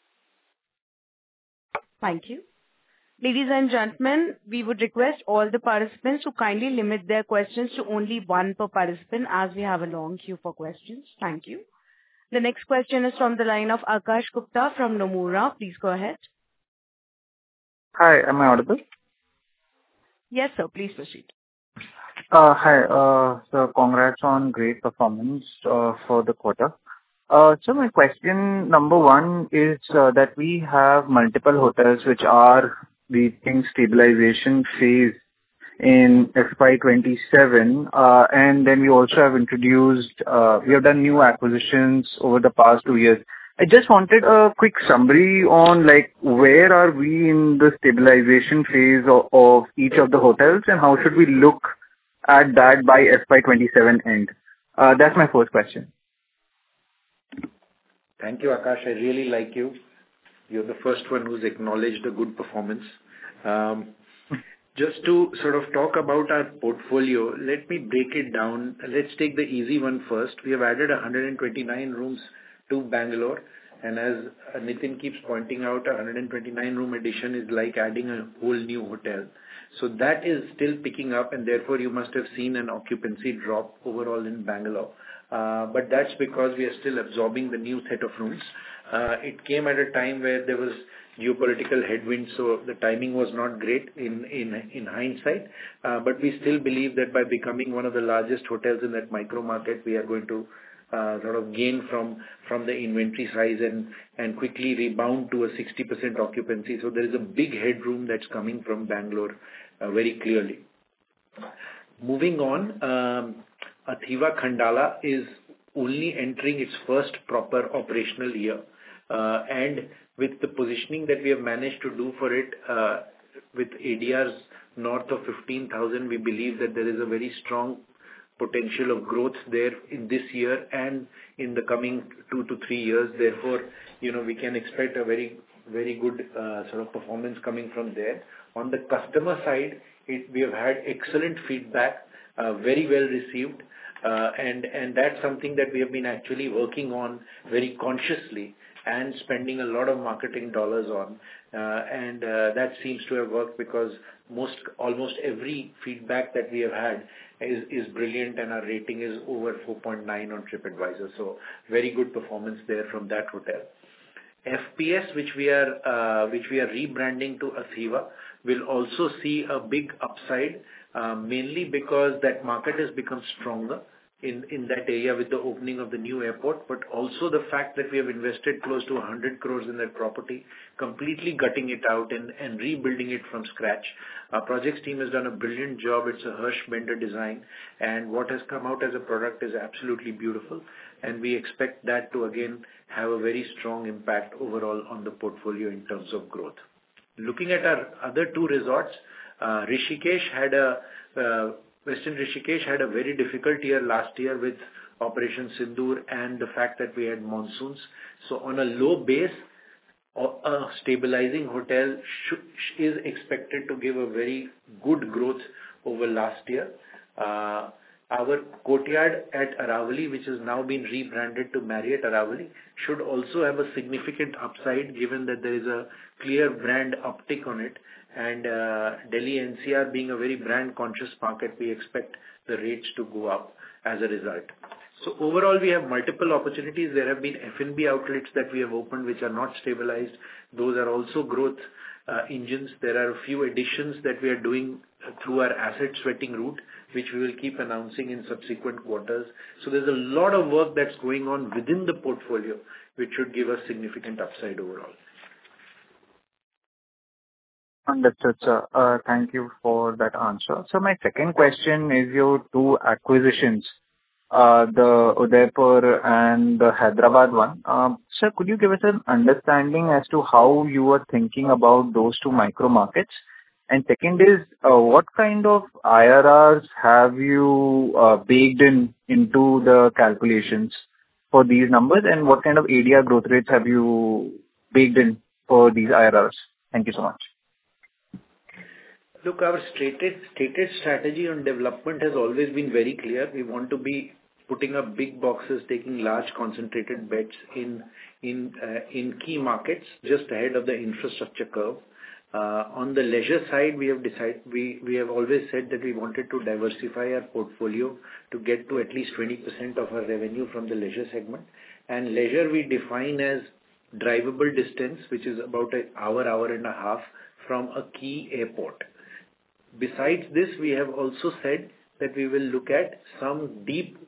Thank you. Ladies and gentlemen, we would request all the participants to kindly limit their questions to only one per participant as we have a long queue for questions. Thank you. The next question is from the line of Akash Gupta from Nomura. Please go ahead. Hi, am I audible? Yes, sir. Please proceed. Hi, so congrats on great performance for the quarter. So my question number one is that we have multiple hotels which are reaching stabilization phase in FY27, and then we also have we have done new acquisitions over the past 2 years. I just wanted a quick summary on where are we in the stabilization phase of each of the hotels and how should we look at that by FY27 end. That's my first question. Thank you, Akash. I really like you. You're the first one who's acknowledged a good performance. Just to sort of talk about our portfolio, let me break it down. Let's take the easy one first. We have added 129 rooms to Bangalore. And as Nitin keeps pointing out, a 129 room addition is like adding a whole new hotel. So that is still picking up and therefore you must have seen an occupancy drop overall in Bangalore. But that's because we are still absorbing the new set of rooms. It came at a time where there was geopolitical headwinds, so the timing was not great in hindsight. But we still believe that by becoming one of the largest hotels in that micro market, we are going to sort of gain from the inventory size and quickly rebound to a 60% occupancy. So there is a big headroom that's coming from Bangalore very clearly. Moving on, Athiva Khandala is only entering its first proper operational year. And with the positioning that we have managed to do for it, with ADRs north of 15,000, we believe that there is a very strong potential of growth there in this year and in the coming 2 to 3 years. Therefore, we can expect a very, very good sort of performance coming from there. On the customer side, we have had excellent feedback, very well received. And that's something that we have been actually working on very consciously and spending a lot of marketing dollars on. And that seems to have worked because almost every feedback that we have had is brilliant and our rating is over 4.9 on TripAdvisor. So very good performance there from that hotel. FPS, which we are rebranding to Athiva, will also see a big upside, mainly because that market has become stronger. in that area with the opening of the new airport, but also the fact that we have invested close to 100 crores in that property, completely gutting it out and rebuilding it from scratch. Our projects team has done a brilliant job. It's a Hirsch Bender design, and what has come out as a product is absolutely beautiful, and we expect that to again have a very strong impact overall on the portfolio in terms of growth. Looking at our other two resorts, Western Rishikesh had a very difficult year last year with Operation Sindoor and the fact that we had monsoons. So on a low base, a stabilizing hotel is expected to give a very good growth over last year. Our Courtyard at Aravali, which has now been rebranded to Marriott Aravali, should also have a significant upside given that there is a clear brand uptick on it. And Delhi NCR being a very brand conscious market, we expect the rates to go up as a result. So overall, we have multiple opportunities. There have been F&B outlets that we have opened which are not stabilized. Those are also growth engines. There are a few additions that we are doing through our asset sweating route, which we will keep announcing in subsequent quarters. So there's a lot of work that's going on within the portfolio, which should give us significant upside overall. Understood, sir. Thank you for that answer. So my second question is your two acquisitions, the Udaipur and the Hyderabad one. Sir, could you give us an understanding as to how you were thinking about those two micro markets? And second is, what kind of IRRs have you baked into the calculations for these numbers, and what kind of ADR growth rates have you baked in for these IRRs? Thank you so much. Look, our stated strategy on development has always been very clear. We want to be putting up big boxes, taking large concentrated bets in key markets just ahead of the infrastructure curve. On the leisure side, we have always said that we wanted to diversify our portfolio to get to at least 20% of our revenue from the leisure segment. And leisure we define as drivable distance, which is about an hour and a half from a key airport. Besides this, we have also said that we will look at some deep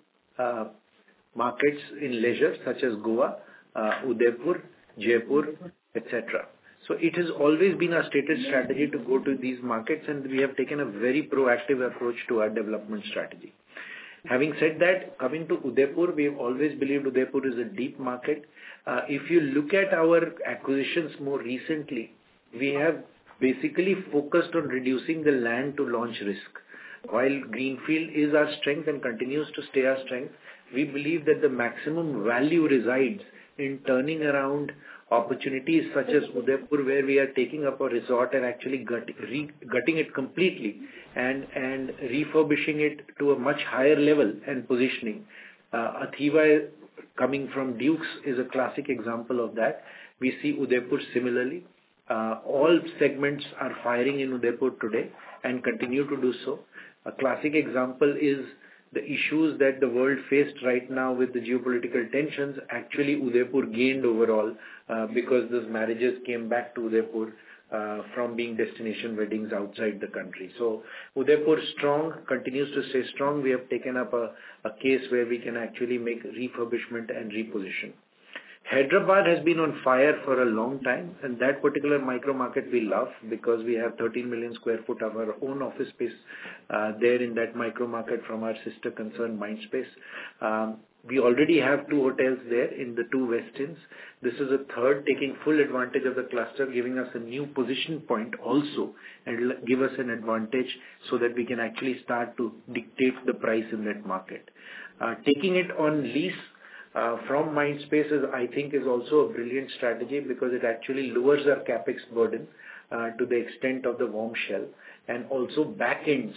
markets in leisure such as Goa, Udaipur, Jaipur, etc. So it has always been our stated strategy to go to these markets, and we have taken a very proactive approach to our development strategy. Having said that, coming to Udaipur, we have always believed Udaipur is a deep market. If you look at our acquisitions more recently, we have basically focused on reducing the land to launch risk. While Greenfield is our strength and continues to stay our strength, we believe that the maximum value resides in turning around opportunities such as Udaipur, where we are taking up a resort and actually gutting it completely and refurbishing it to a much higher level and positioning. Athiva coming from Dukes is a classic example of that. We see Udaipur similarly. All segments are firing in Udaipur today and continue to do so. A classic example is the issues that the world faced right now with the geopolitical tensions. Actually, Udaipur gained overall because those marriages came back to Udaipur from being destination weddings outside the country. So Udaipur strong, continues to stay strong. We have taken up a case where we can actually make refurbishment and reposition. Hyderabad has been on fire for a long time, and that particular micro market we love because we have 13 million square foot of our own office space there in that micro market from our sister concern Mindspace. We already have two hotels there in the two Westins. This is a third, taking full advantage of the cluster, giving us a new position point also and give us an advantage so that we can actually start to dictate the price in that market. Taking it on lease from Mindspace, I think, is also a brilliant strategy because it actually lowers our capex burden to the extent of the warm shell and also backends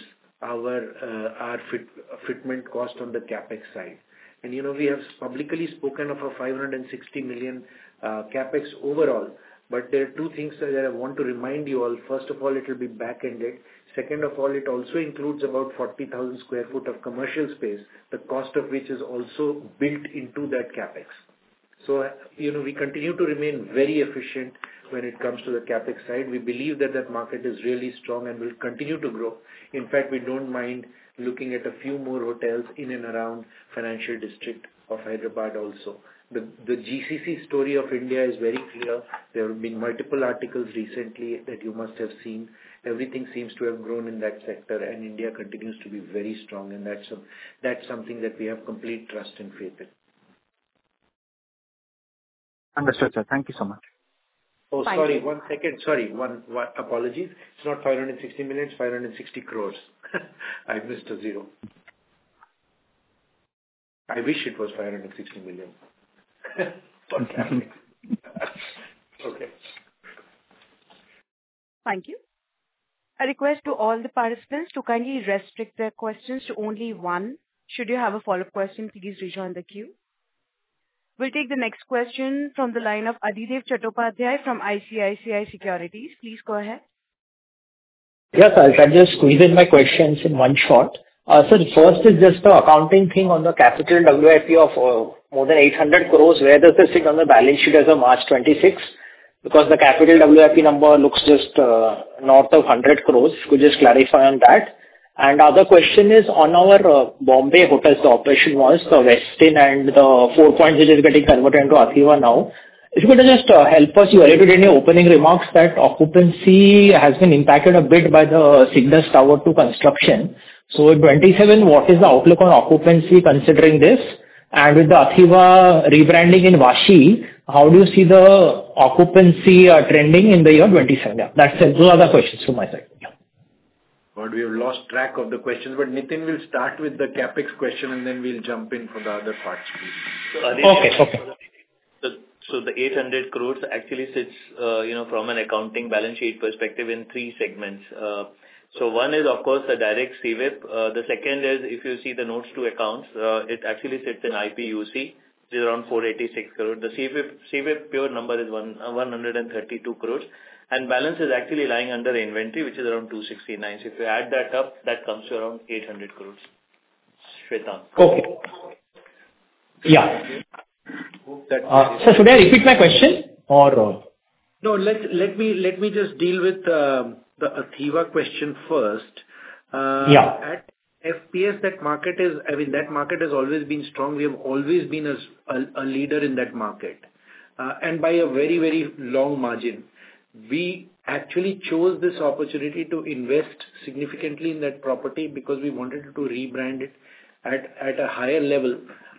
our fitment cost on the capex side. And we have publicly spoken of a 560 million capex overall, but there are two things that I want to remind you all. First of all, it will be back-ended. Second of all, it also includes about 40,000 square foot of commercial space, the cost of which is also built into that capex. So, we continue to remain very efficient, when it comes to the CapEx side. We believe that that market is really strong and will continue to grow. In fact, we don't mind looking at a few more hotels in and around financial district of Hyderabad also. The GCC story of India is very clear. There have been multiple articles recently that you must have seen. Everything seems to have grown in that sector, and India continues to be very strong, and that's something that we have complete trust and faith in. Understood, sir. Thank you so much. Oh, Thank sorry, you. 1 second. Sorry, one apologies. It's not 560 million, it's 560 crores. I missed a zero. I wish it was 560 million. Okay. Thank you. A request to all the participants to kindly restrict their questions to only one. Should you have a follow-up question, please rejoin the queue. We'll take the next question from the line of Adhidev Chattopadhyay from ICICI Securities. Please go ahead. Yes, I'll try to squeeze in my questions in one shot. So the first is just the accounting thing on the capital WIP of more than 800 crores. Where does this sit on the balance sheet as of March 26? Because the capital WIP number looks just north of 100 crores. Could you just clarify on that? And other question is on our Bombay hotels, the operation was the Westin and the 4 Points which is getting converted into Athiva now. If you could just help us, you alluded in your opening remarks that occupancy has been impacted a bit by the Cignus Tower 2 construction. So in 27, what is the outlook on occupancy considering this? And with the Athiva rebranding in Vashi, how do you see the occupancy trending in the year 27? Yeah, that's it. Those are the questions from my side. Yeah. God, we have lost track of the questions, but Nitin will start with the CapEx question and then we'll jump in for the other parts, please. Okay. So the 800 crores actually sits, from an accounting balance sheet perspective in 3 segments. So one is, of course, the direct CWIP. The second is, if you see the notes to accounts, it actually sits in IPUC, which is around 486 crores. The CWIP pure number is 132 crores. And balance is actually lying under inventory, which is around 269. So if you add that up, that comes to around 800 crores. Shwetank. Okay. Yeah. So should I repeat my question or? No, let me just deal with the Athiva question first. At FPS, that market has always been strong. We have always been a leader in that market, and by a very, very long margin. We actually chose this opportunity to invest significantly in that property because we wanted to rebrand it at a higher level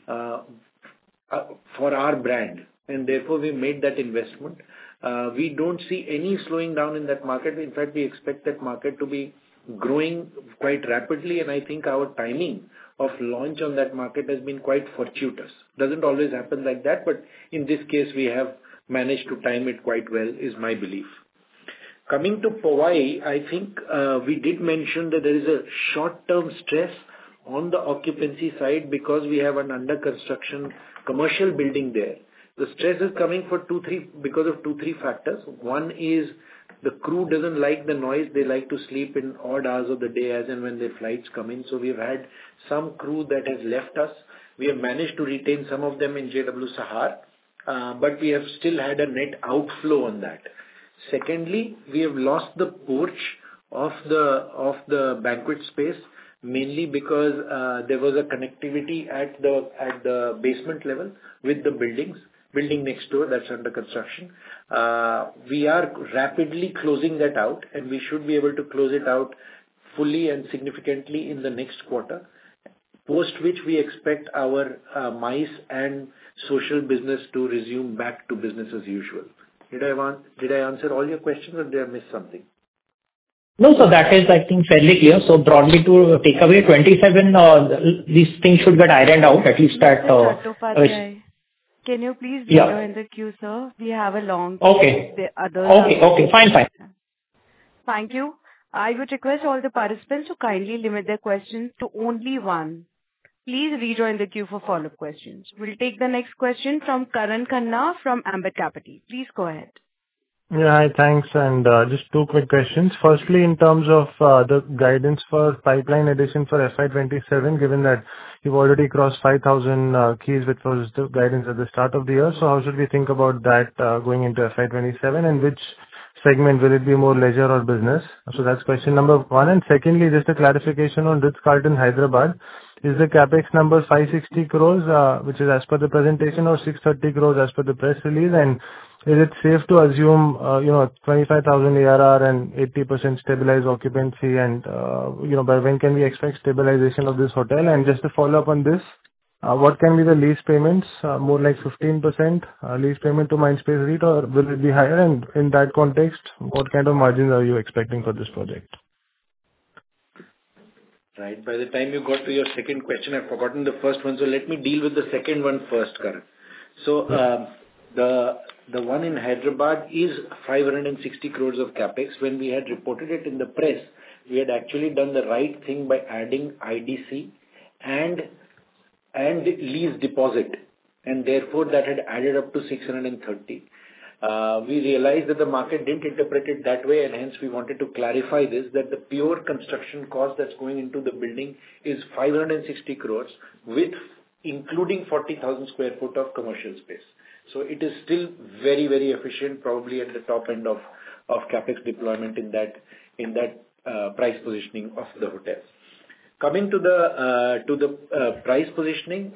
for our brand, and therefore we made that investment. We don't see any slowing down in that market. In fact, we expect that market to be growing quite rapidly, and I think our timing of launch on that market has been quite fortuitous. Doesn't always happen like that, but in this case we have managed to time it quite well, is my belief. Coming to Powai, I think we did mention that there is a short-term stress on the occupancy side because we have an under construction commercial building there. The stress is coming because of 2-3 factors. One is the crew doesn't like the noise. They like to sleep in odd hours of the day as and when their flights come in. So we've had some crew that has left us. We have managed to retain some of them in JW Sahar, but we have still had a net outflow on that. Secondly, we have lost the porch of the banquet space, mainly because there was a connectivity at the basement level with the building next door that's under construction. We are rapidly closing that out, and we should be able to close it out fully and significantly in the next quarter, post which we expect our MICE and social business to resume back to business as usual. Did I answer all your questions, or did I miss something? No, so that is, I think, fairly clear. So broadly, to take away 27, these things should get ironed out, at least at... Chattopadhyay, can you please rejoin the queue, sir? We have a long queue. Okay. The others Okay, fine. Thank you. I would request all the participants to kindly limit their questions to only one. Please rejoin the queue for follow-up questions. We'll take the next question from Karan Khanna from Ambit Capital. Please go ahead. Yeah, hi, thanks. And just two quick questions. Firstly, in terms of the guidance for pipeline addition for FY27, given that you've already crossed 5,000 keys, which was the guidance at the start of the year. So how should we think about that going into FY27, and which segment will it be, more leisure or business? So that's question number one. And secondly, just a clarification on Ritz-Carlton Hyderabad. Is the capex number 560 crores, which is as per the presentation, or 630 crores as per the press release? And is it safe to assume, 25,000 ARR and 80% stabilized occupancy? And, by when can we expect stabilization of this hotel? And just to follow up on this, what can be the lease payments? More like 15% lease payment to Mindspace REIT, or will it be higher? And in that context, what kind of margins are you expecting for this project? Right. By the time you got to your second question, I've forgotten the first one. So let me deal with the second one first, Karan. So the one in Hyderabad is 560 crores of capex. When we had reported it in the press, we had actually done the right thing by adding IDC and lease deposit, and therefore that had added up to 630. We realized that the market didn't interpret it that way, and hence we wanted to clarify this, that the pure construction cost that's going into the building is 560 crores, with including 40,000 square foot of commercial space. So it is still very, very efficient, probably at the top end of capex deployment in that price positioning of the hotel. Coming to the price positioning,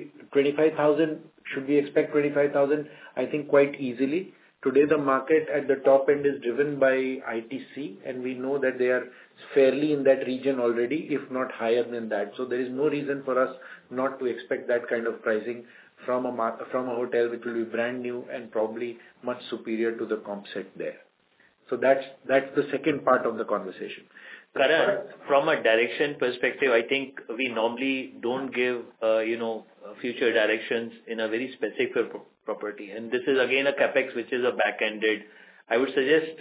25,000, should we expect 25,000? I think quite easily. Today, the market at the top end is driven by ITC, and we know that they are fairly in that region already, if not higher than that. So there is no reason for us not to expect that kind of pricing from a hotel which will be brand new and probably much superior to the comp set there. So that's the second part of the conversation. Karan, from a direction perspective, I think we normally don't give, future directions in a very specific property. And this is again a capex which is a back-ended. I would suggest,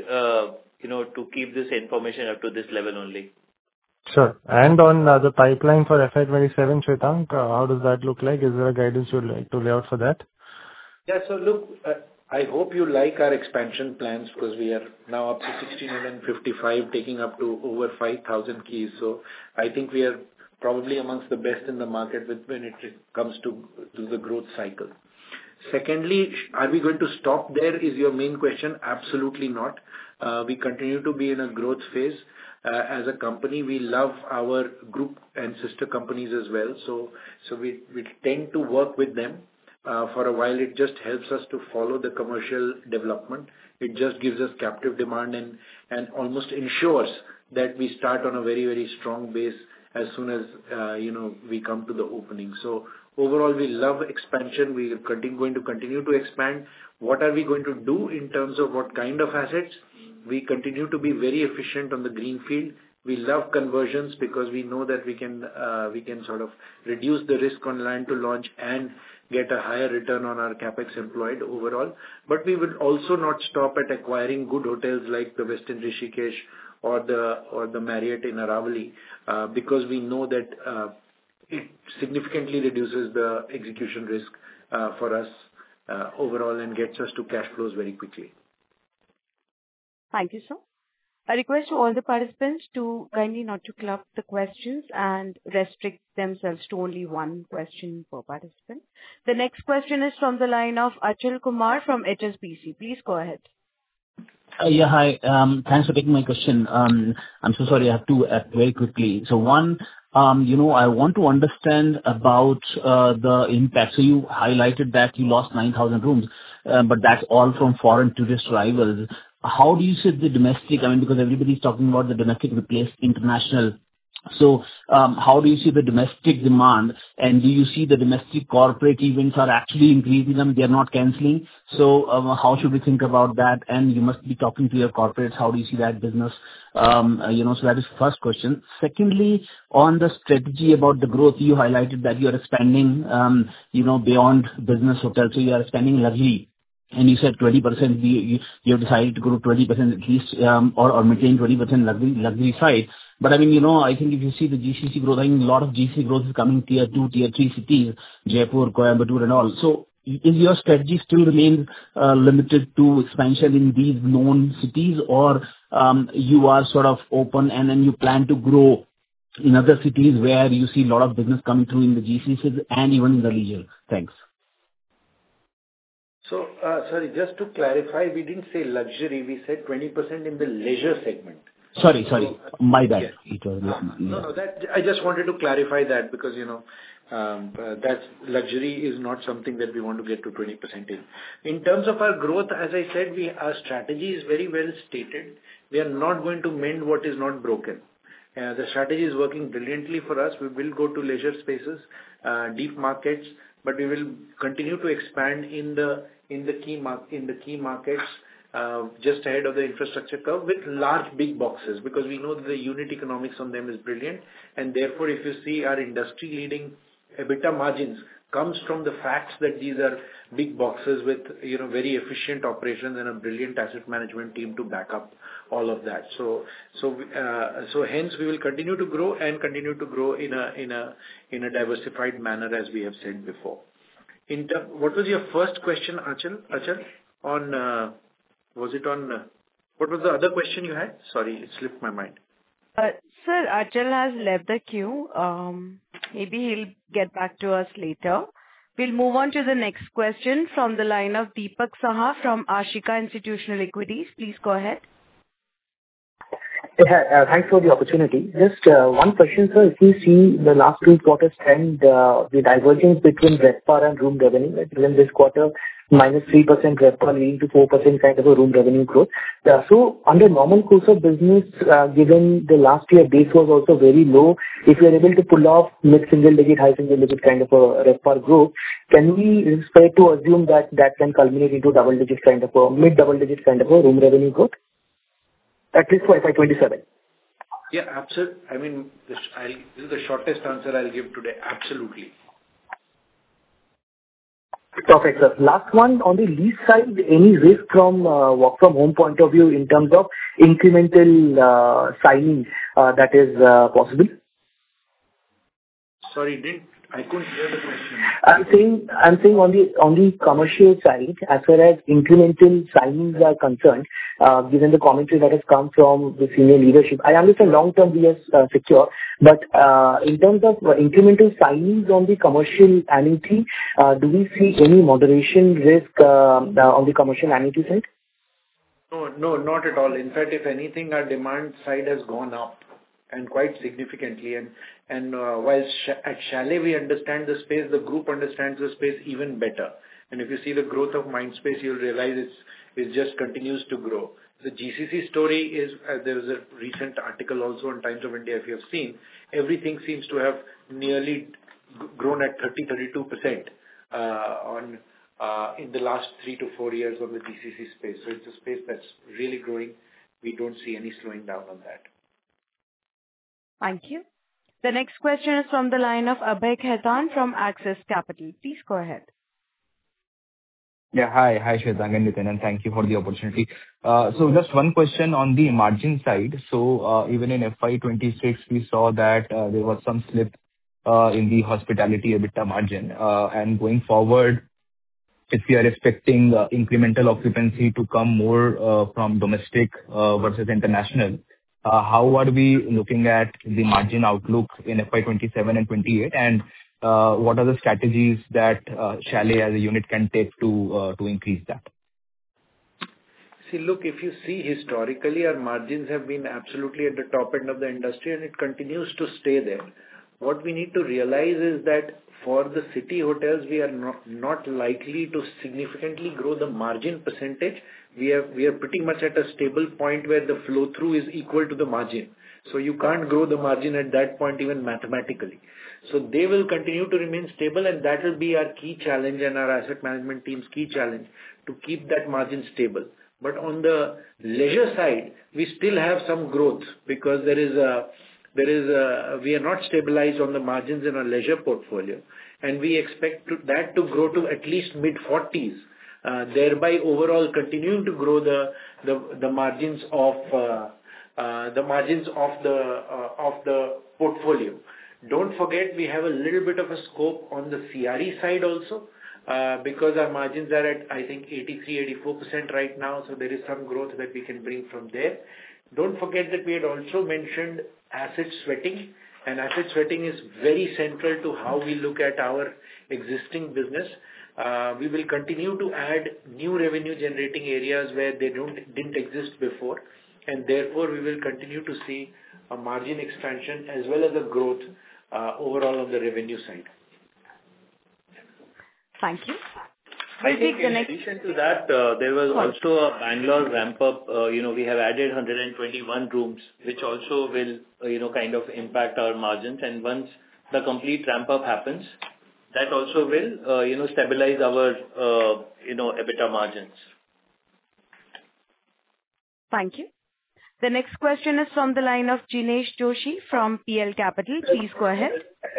to keep this information up to this level only. Sure. And on the pipeline for FY27, Shwetank, how does that look like? Is there a guidance you'd like to lay out for that? Yeah, so look, I hope you like our expansion plans, because we are now up to 1,655, taking up to over 5,000 keys. So I think we are probably amongst the best in the market when it comes to the growth cycle. Secondly, are we going to stop there, is your main question? Absolutely not. We continue to be in a growth phase. As a company, we love our group and sister companies as well. So we tend to work with them. For a while, it just helps us to follow the commercial development. It just gives us captive demand and almost ensures that we start on a very, very strong base as soon as, we come to the opening. So overall, we love expansion. We are going to continue to expand. What are we going to do in terms of what kind of assets? We continue to be very efficient on the greenfield. We love conversions because we know that we can sort of reduce the risk on land to launch and get a higher return on our capex employed overall. But we will also not stop at acquiring good hotels like the Westin Rishikesh or the Marriott in Aravali, because we know that it significantly reduces the execution risk for us overall and gets us to cash flows very quickly. Thank you, sir. I request to all the participants to kindly not to club the questions and restrict themselves to only one question per participant. The next question is from the line of Achal Kumar from HSBC. Please go ahead. Yeah, hi. Thanks for taking my question. I'm so sorry, I have to act very quickly. So one, I want to understand about the impact. So you highlighted that you lost 9,000 rooms, but that's all from foreign tourist arrivals. How do you see the domestic? I mean, because everybody's talking about the domestic replace international. So how do you see the domestic demand, and do you see the domestic corporate events are actually increasing them? They are not cancelling. So how should we think about that? And you must be talking to your corporates. How do you see that business? So that is the first question. Secondly, on the strategy about the growth, you highlighted that you are expanding, beyond business hotels. So you are expanding luxury. And you said 20%, you have decided to go to 20% at least, or maintain 20% luxury side. But I mean, I think if you see the GCC growth, I think a lot of GCC growth is coming tier 2, tier 3 cities, Jaipur, Coimbatore and all. So is your strategy still remain limited to expansion in these known cities, or you are sort of open and then you plan to grow in other cities where you see a lot of business coming through in the GCCs and even in the leisure? Thanks. So, sorry, just to clarify, we didn't say luxury, we said 20% in the leisure segment. Sorry. My bad. Yes. It was, No, that I just wanted to clarify that because, that's luxury is not something that we want to get to 20% in. In terms of our growth, as I said, our strategy is very well stated. We are not going to mend what is not broken. The strategy is working brilliantly for us. We will go to leisure spaces, deep markets, but we will continue to expand in the key markets, just ahead of the infrastructure curve with large big boxes, because we know that the unit economics on them is brilliant. And therefore, if you see our industry leading EBITDA margins comes from the facts that these are big boxes with very efficient operations and a brilliant asset management team to back up all of that. So hence we will continue to grow in a diversified manner, as we have said before. What was your first question, Achal? What was the other question you had? Sorry, it slipped my mind. Sir, Achal has left the queue. Maybe he'll get back to us later. We'll move on to the next question from the line of Deepak Saha from Ashika Institutional Equities. Please go ahead. Thanks for the opportunity. Just one question, sir. If you see the last 2 quarters trend, the divergence between RevPAR and room revenue, like in this quarter, -3% RevPAR leading to 4% kind of a room revenue growth. So under normal course of business, given the last year base was also very low, if you are able to pull off mid-single digit, high single digit kind of a RevPAR growth, can we expect to assume that can culminate into double digit kind of a mid-double digit kind of a room revenue growth? At least for FY 27. Yeah, absolutely. I mean, this is the shortest answer I'll give today. Absolutely. Perfect, sir. Last one, on the lease side, any risk from work from home point of view in terms of incremental signing that is possible? Sorry, I couldn't hear the question. I'm saying on the commercial side, as far as incremental signings are concerned, given the commentary that has come from the senior leadership, I understand long term we are secure, but in terms of incremental signings on the commercial annuity, do we see any moderation risk on the commercial annuity side? No, not at all. In fact, if anything, our demand side has gone up, and quite significantly. And while at Chalet we understand the space, the group understands the space even better. And if you see the growth of Mindspace, you'll realize it just continues to grow. The GCC story is, there was a recent article also on Times of India, if you have seen, everything seems to have nearly grown at 30-32% in the last 3 to 4 years on the GCC space. So it's a space that's really growing. We don't see any slowing down on that. Thank you. The next question is from the line of Abhay Khaitan from Axis Capital. Please go ahead. Yeah, hi Shwetang and Nitin, and thank you for the opportunity. So just one question on the margin side. So even in FY 26, we saw that there was some slip in the hospitality EBITDA margin. And going forward, if we are expecting incremental occupancy to come more from domestic versus international, how are we looking at the margin outlook in FY 27 and 28? And what are the strategies that Chalet as a unit can take to increase that? See, look, if you see historically, our margins have been absolutely at the top end of the industry, and it continues to stay there. What we need to realize is that for the city hotels, we are not likely to significantly grow the margin percentage. We are pretty much at a stable point where the flow through is equal to the margin. So you can't grow the margin at that point even mathematically. So they will continue to remain stable, and that will be our key challenge and our asset management team's key challenge, to keep that margin stable. But on the leisure side, we still have some growth, because we are not stabilized on the margins in our leisure portfolio, and we expect that to grow to at least mid-40s, thereby overall continuing to grow the margins of the portfolio. Don't forget, we have a little bit of a scope on the CRE side also. because our margins are at, I think, 83%-84% right now. So there is some growth that we can bring from there. Don't forget that we had also mentioned asset sweating, and asset sweating is very central to how we look at our existing business. We will continue to add new revenue generating areas where they didn't exist before, and therefore we will continue to see a margin expansion as well as a growth overall on the revenue side. Thank you. I think in addition to that, there was also a Bangalore ramp up. We have added 121 rooms, which also will, kind of impact our margins. And once the complete ramp up happens, that also will, stabilize our, EBITDA margins. Thank you. The next question is from the line of Jinesh Joshi from PL Capital. Please go ahead.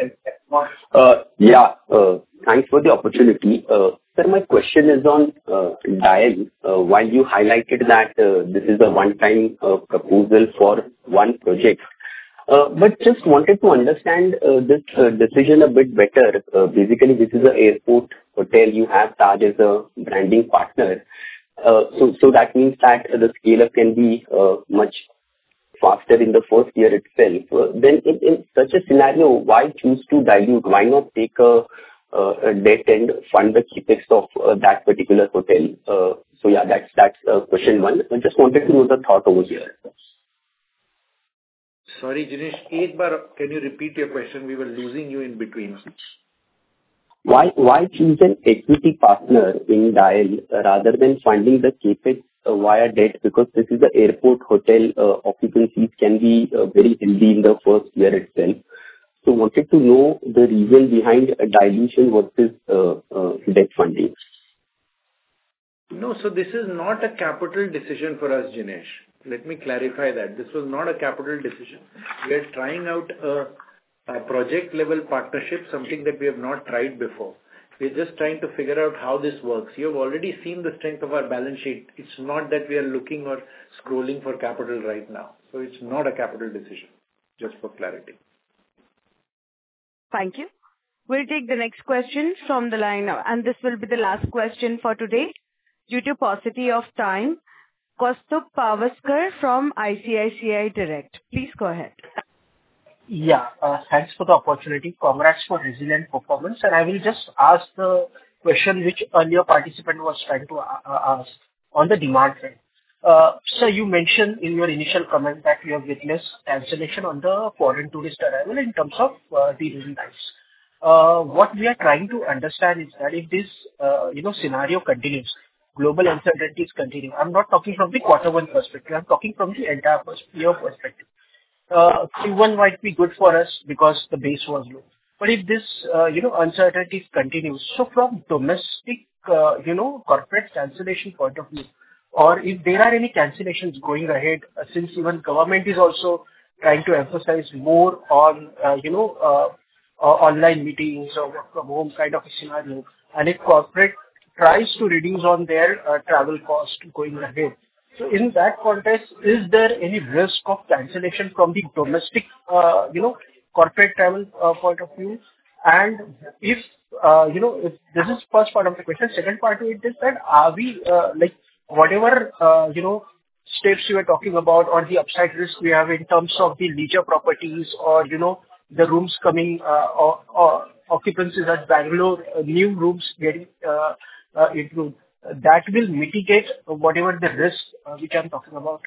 Thanks for the opportunity. Sir, my question is on DIAL. While you highlighted that this is a one-time proposal for one project, but just wanted to understand this decision a bit better. Basically, this is an airport hotel. You have Taj as a branding partner. So that means that the scale-up can be much faster in the first year itself. Then in such a scenario, why choose to dilute? Why not take a debt and fund the capex of that particular hotel? That's question one. I just wanted to know the thought over here. Sorry, Jinesh, can you repeat your question? We were losing you in between. Why choose an equity partner in DIAL rather than funding the capex via debt? Because this is the airport hotel, occupancies can be very healthy in the first year itself. So wanted to know the reason behind dilution versus debt funding. No, so this is not a capital decision for us, Jinesh. Let me clarify that. This was not a capital decision. We are trying out a project level partnership, something that we have not tried before. We're just trying to figure out how this works. You have already seen the strength of our balance sheet. It's not that we are looking or scrolling for capital right now. So it's not a capital decision, just for clarity. Thank you. We'll take the next question from the line, and this will be the last question for today. Due to paucity of time, Kaustubh Pawaskar from ICICI Direct. Please go ahead. Thanks for the opportunity. Congrats for resilient performance. And I will just ask the question which earlier participant was trying to ask on the demand trend. So you mentioned in your initial comment that you have witnessed cancellation on the foreign tourist arrival in terms of the room types. What we are trying to understand is that if this scenario continues, global uncertainties continue. I'm not talking from the quarter one perspective. I'm talking from the entire year perspective. Q1 might be good for us because the base was low. But if this uncertainties continues, so from domestic corporate cancellation point of view, or if there are any cancellations going ahead, since even government is also trying to emphasize more on online meetings or work from home kind of a scenario, and if corporate tries to reduce on their travel cost going ahead. So in that context, is there any risk of cancellation from the domestic, corporate travel point of view? And if this is first part of the question, second part to it is that are we whatever steps you were talking about or the upside risk we have in terms of the leisure properties or the rooms coming or occupancies at Bangalore, new rooms getting improved, that will mitigate whatever the risk which I'm talking about.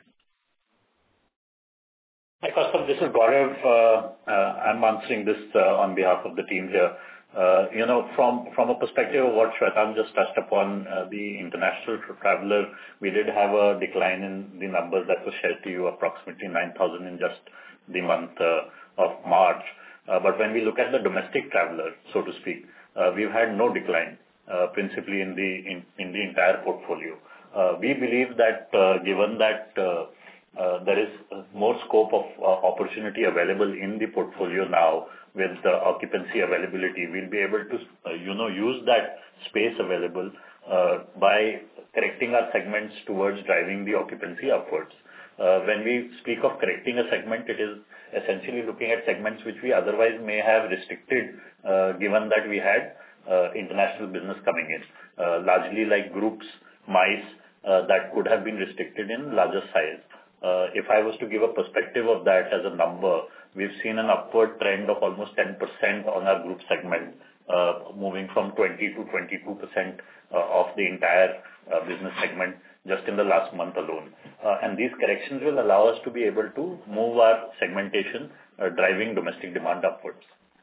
Hi, Kaustubh, this is Gaurav. I'm answering this on behalf of the team here. From a perspective of what Shwetank just touched upon, the international traveler, we did have a decline in the numbers that was shared to you, approximately 9,000 in just the month of March. But when we look at the domestic traveler, so to speak, we've had no decline, principally in the entire portfolio. We believe that given that there is more scope of opportunity available in the portfolio now with the occupancy availability, we'll be able to use that space available by correcting our segments towards driving the occupancy upwards. When we speak of correcting a segment, it is essentially looking at segments which we otherwise may have restricted, given that we had international business coming in, largely like groups, MICE, that could have been restricted in larger size. If I was to give a perspective of that as a number, we've seen an upward trend of almost 10% on our group segment, moving from 20 to 22% of the entire business segment just in the last month alone. And these corrections will allow us to be able to move our segmentation, driving domestic demand upwards.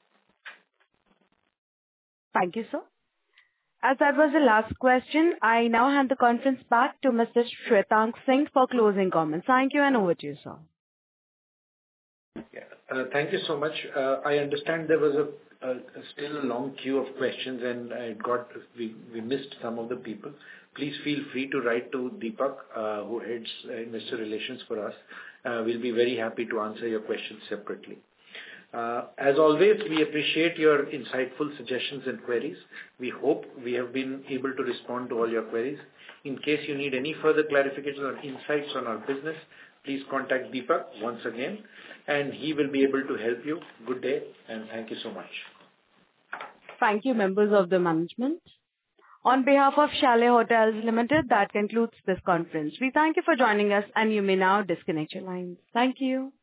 Thank you, sir. As that was the last question, I now hand the conference back to Mr. Shwetank Singh for closing comments. Thank you, and over to you, sir. Thank you so much. I understand there was still a long queue of questions, and we missed some of the people. Please feel free to write to Deepak, who heads investor relations for us. We'll be very happy to answer your questions separately. As always, we appreciate your insightful suggestions and queries. We hope we have been able to respond to all your queries. In case you need any further clarification or insights on our business, please contact Deepak once again, and he will be able to help you. Good day, and thank you so much. Thank you, members of the management. On behalf of Chalet Hotels Limited, that concludes this conference. We thank you for joining us, and you may now disconnect your lines. Thank you.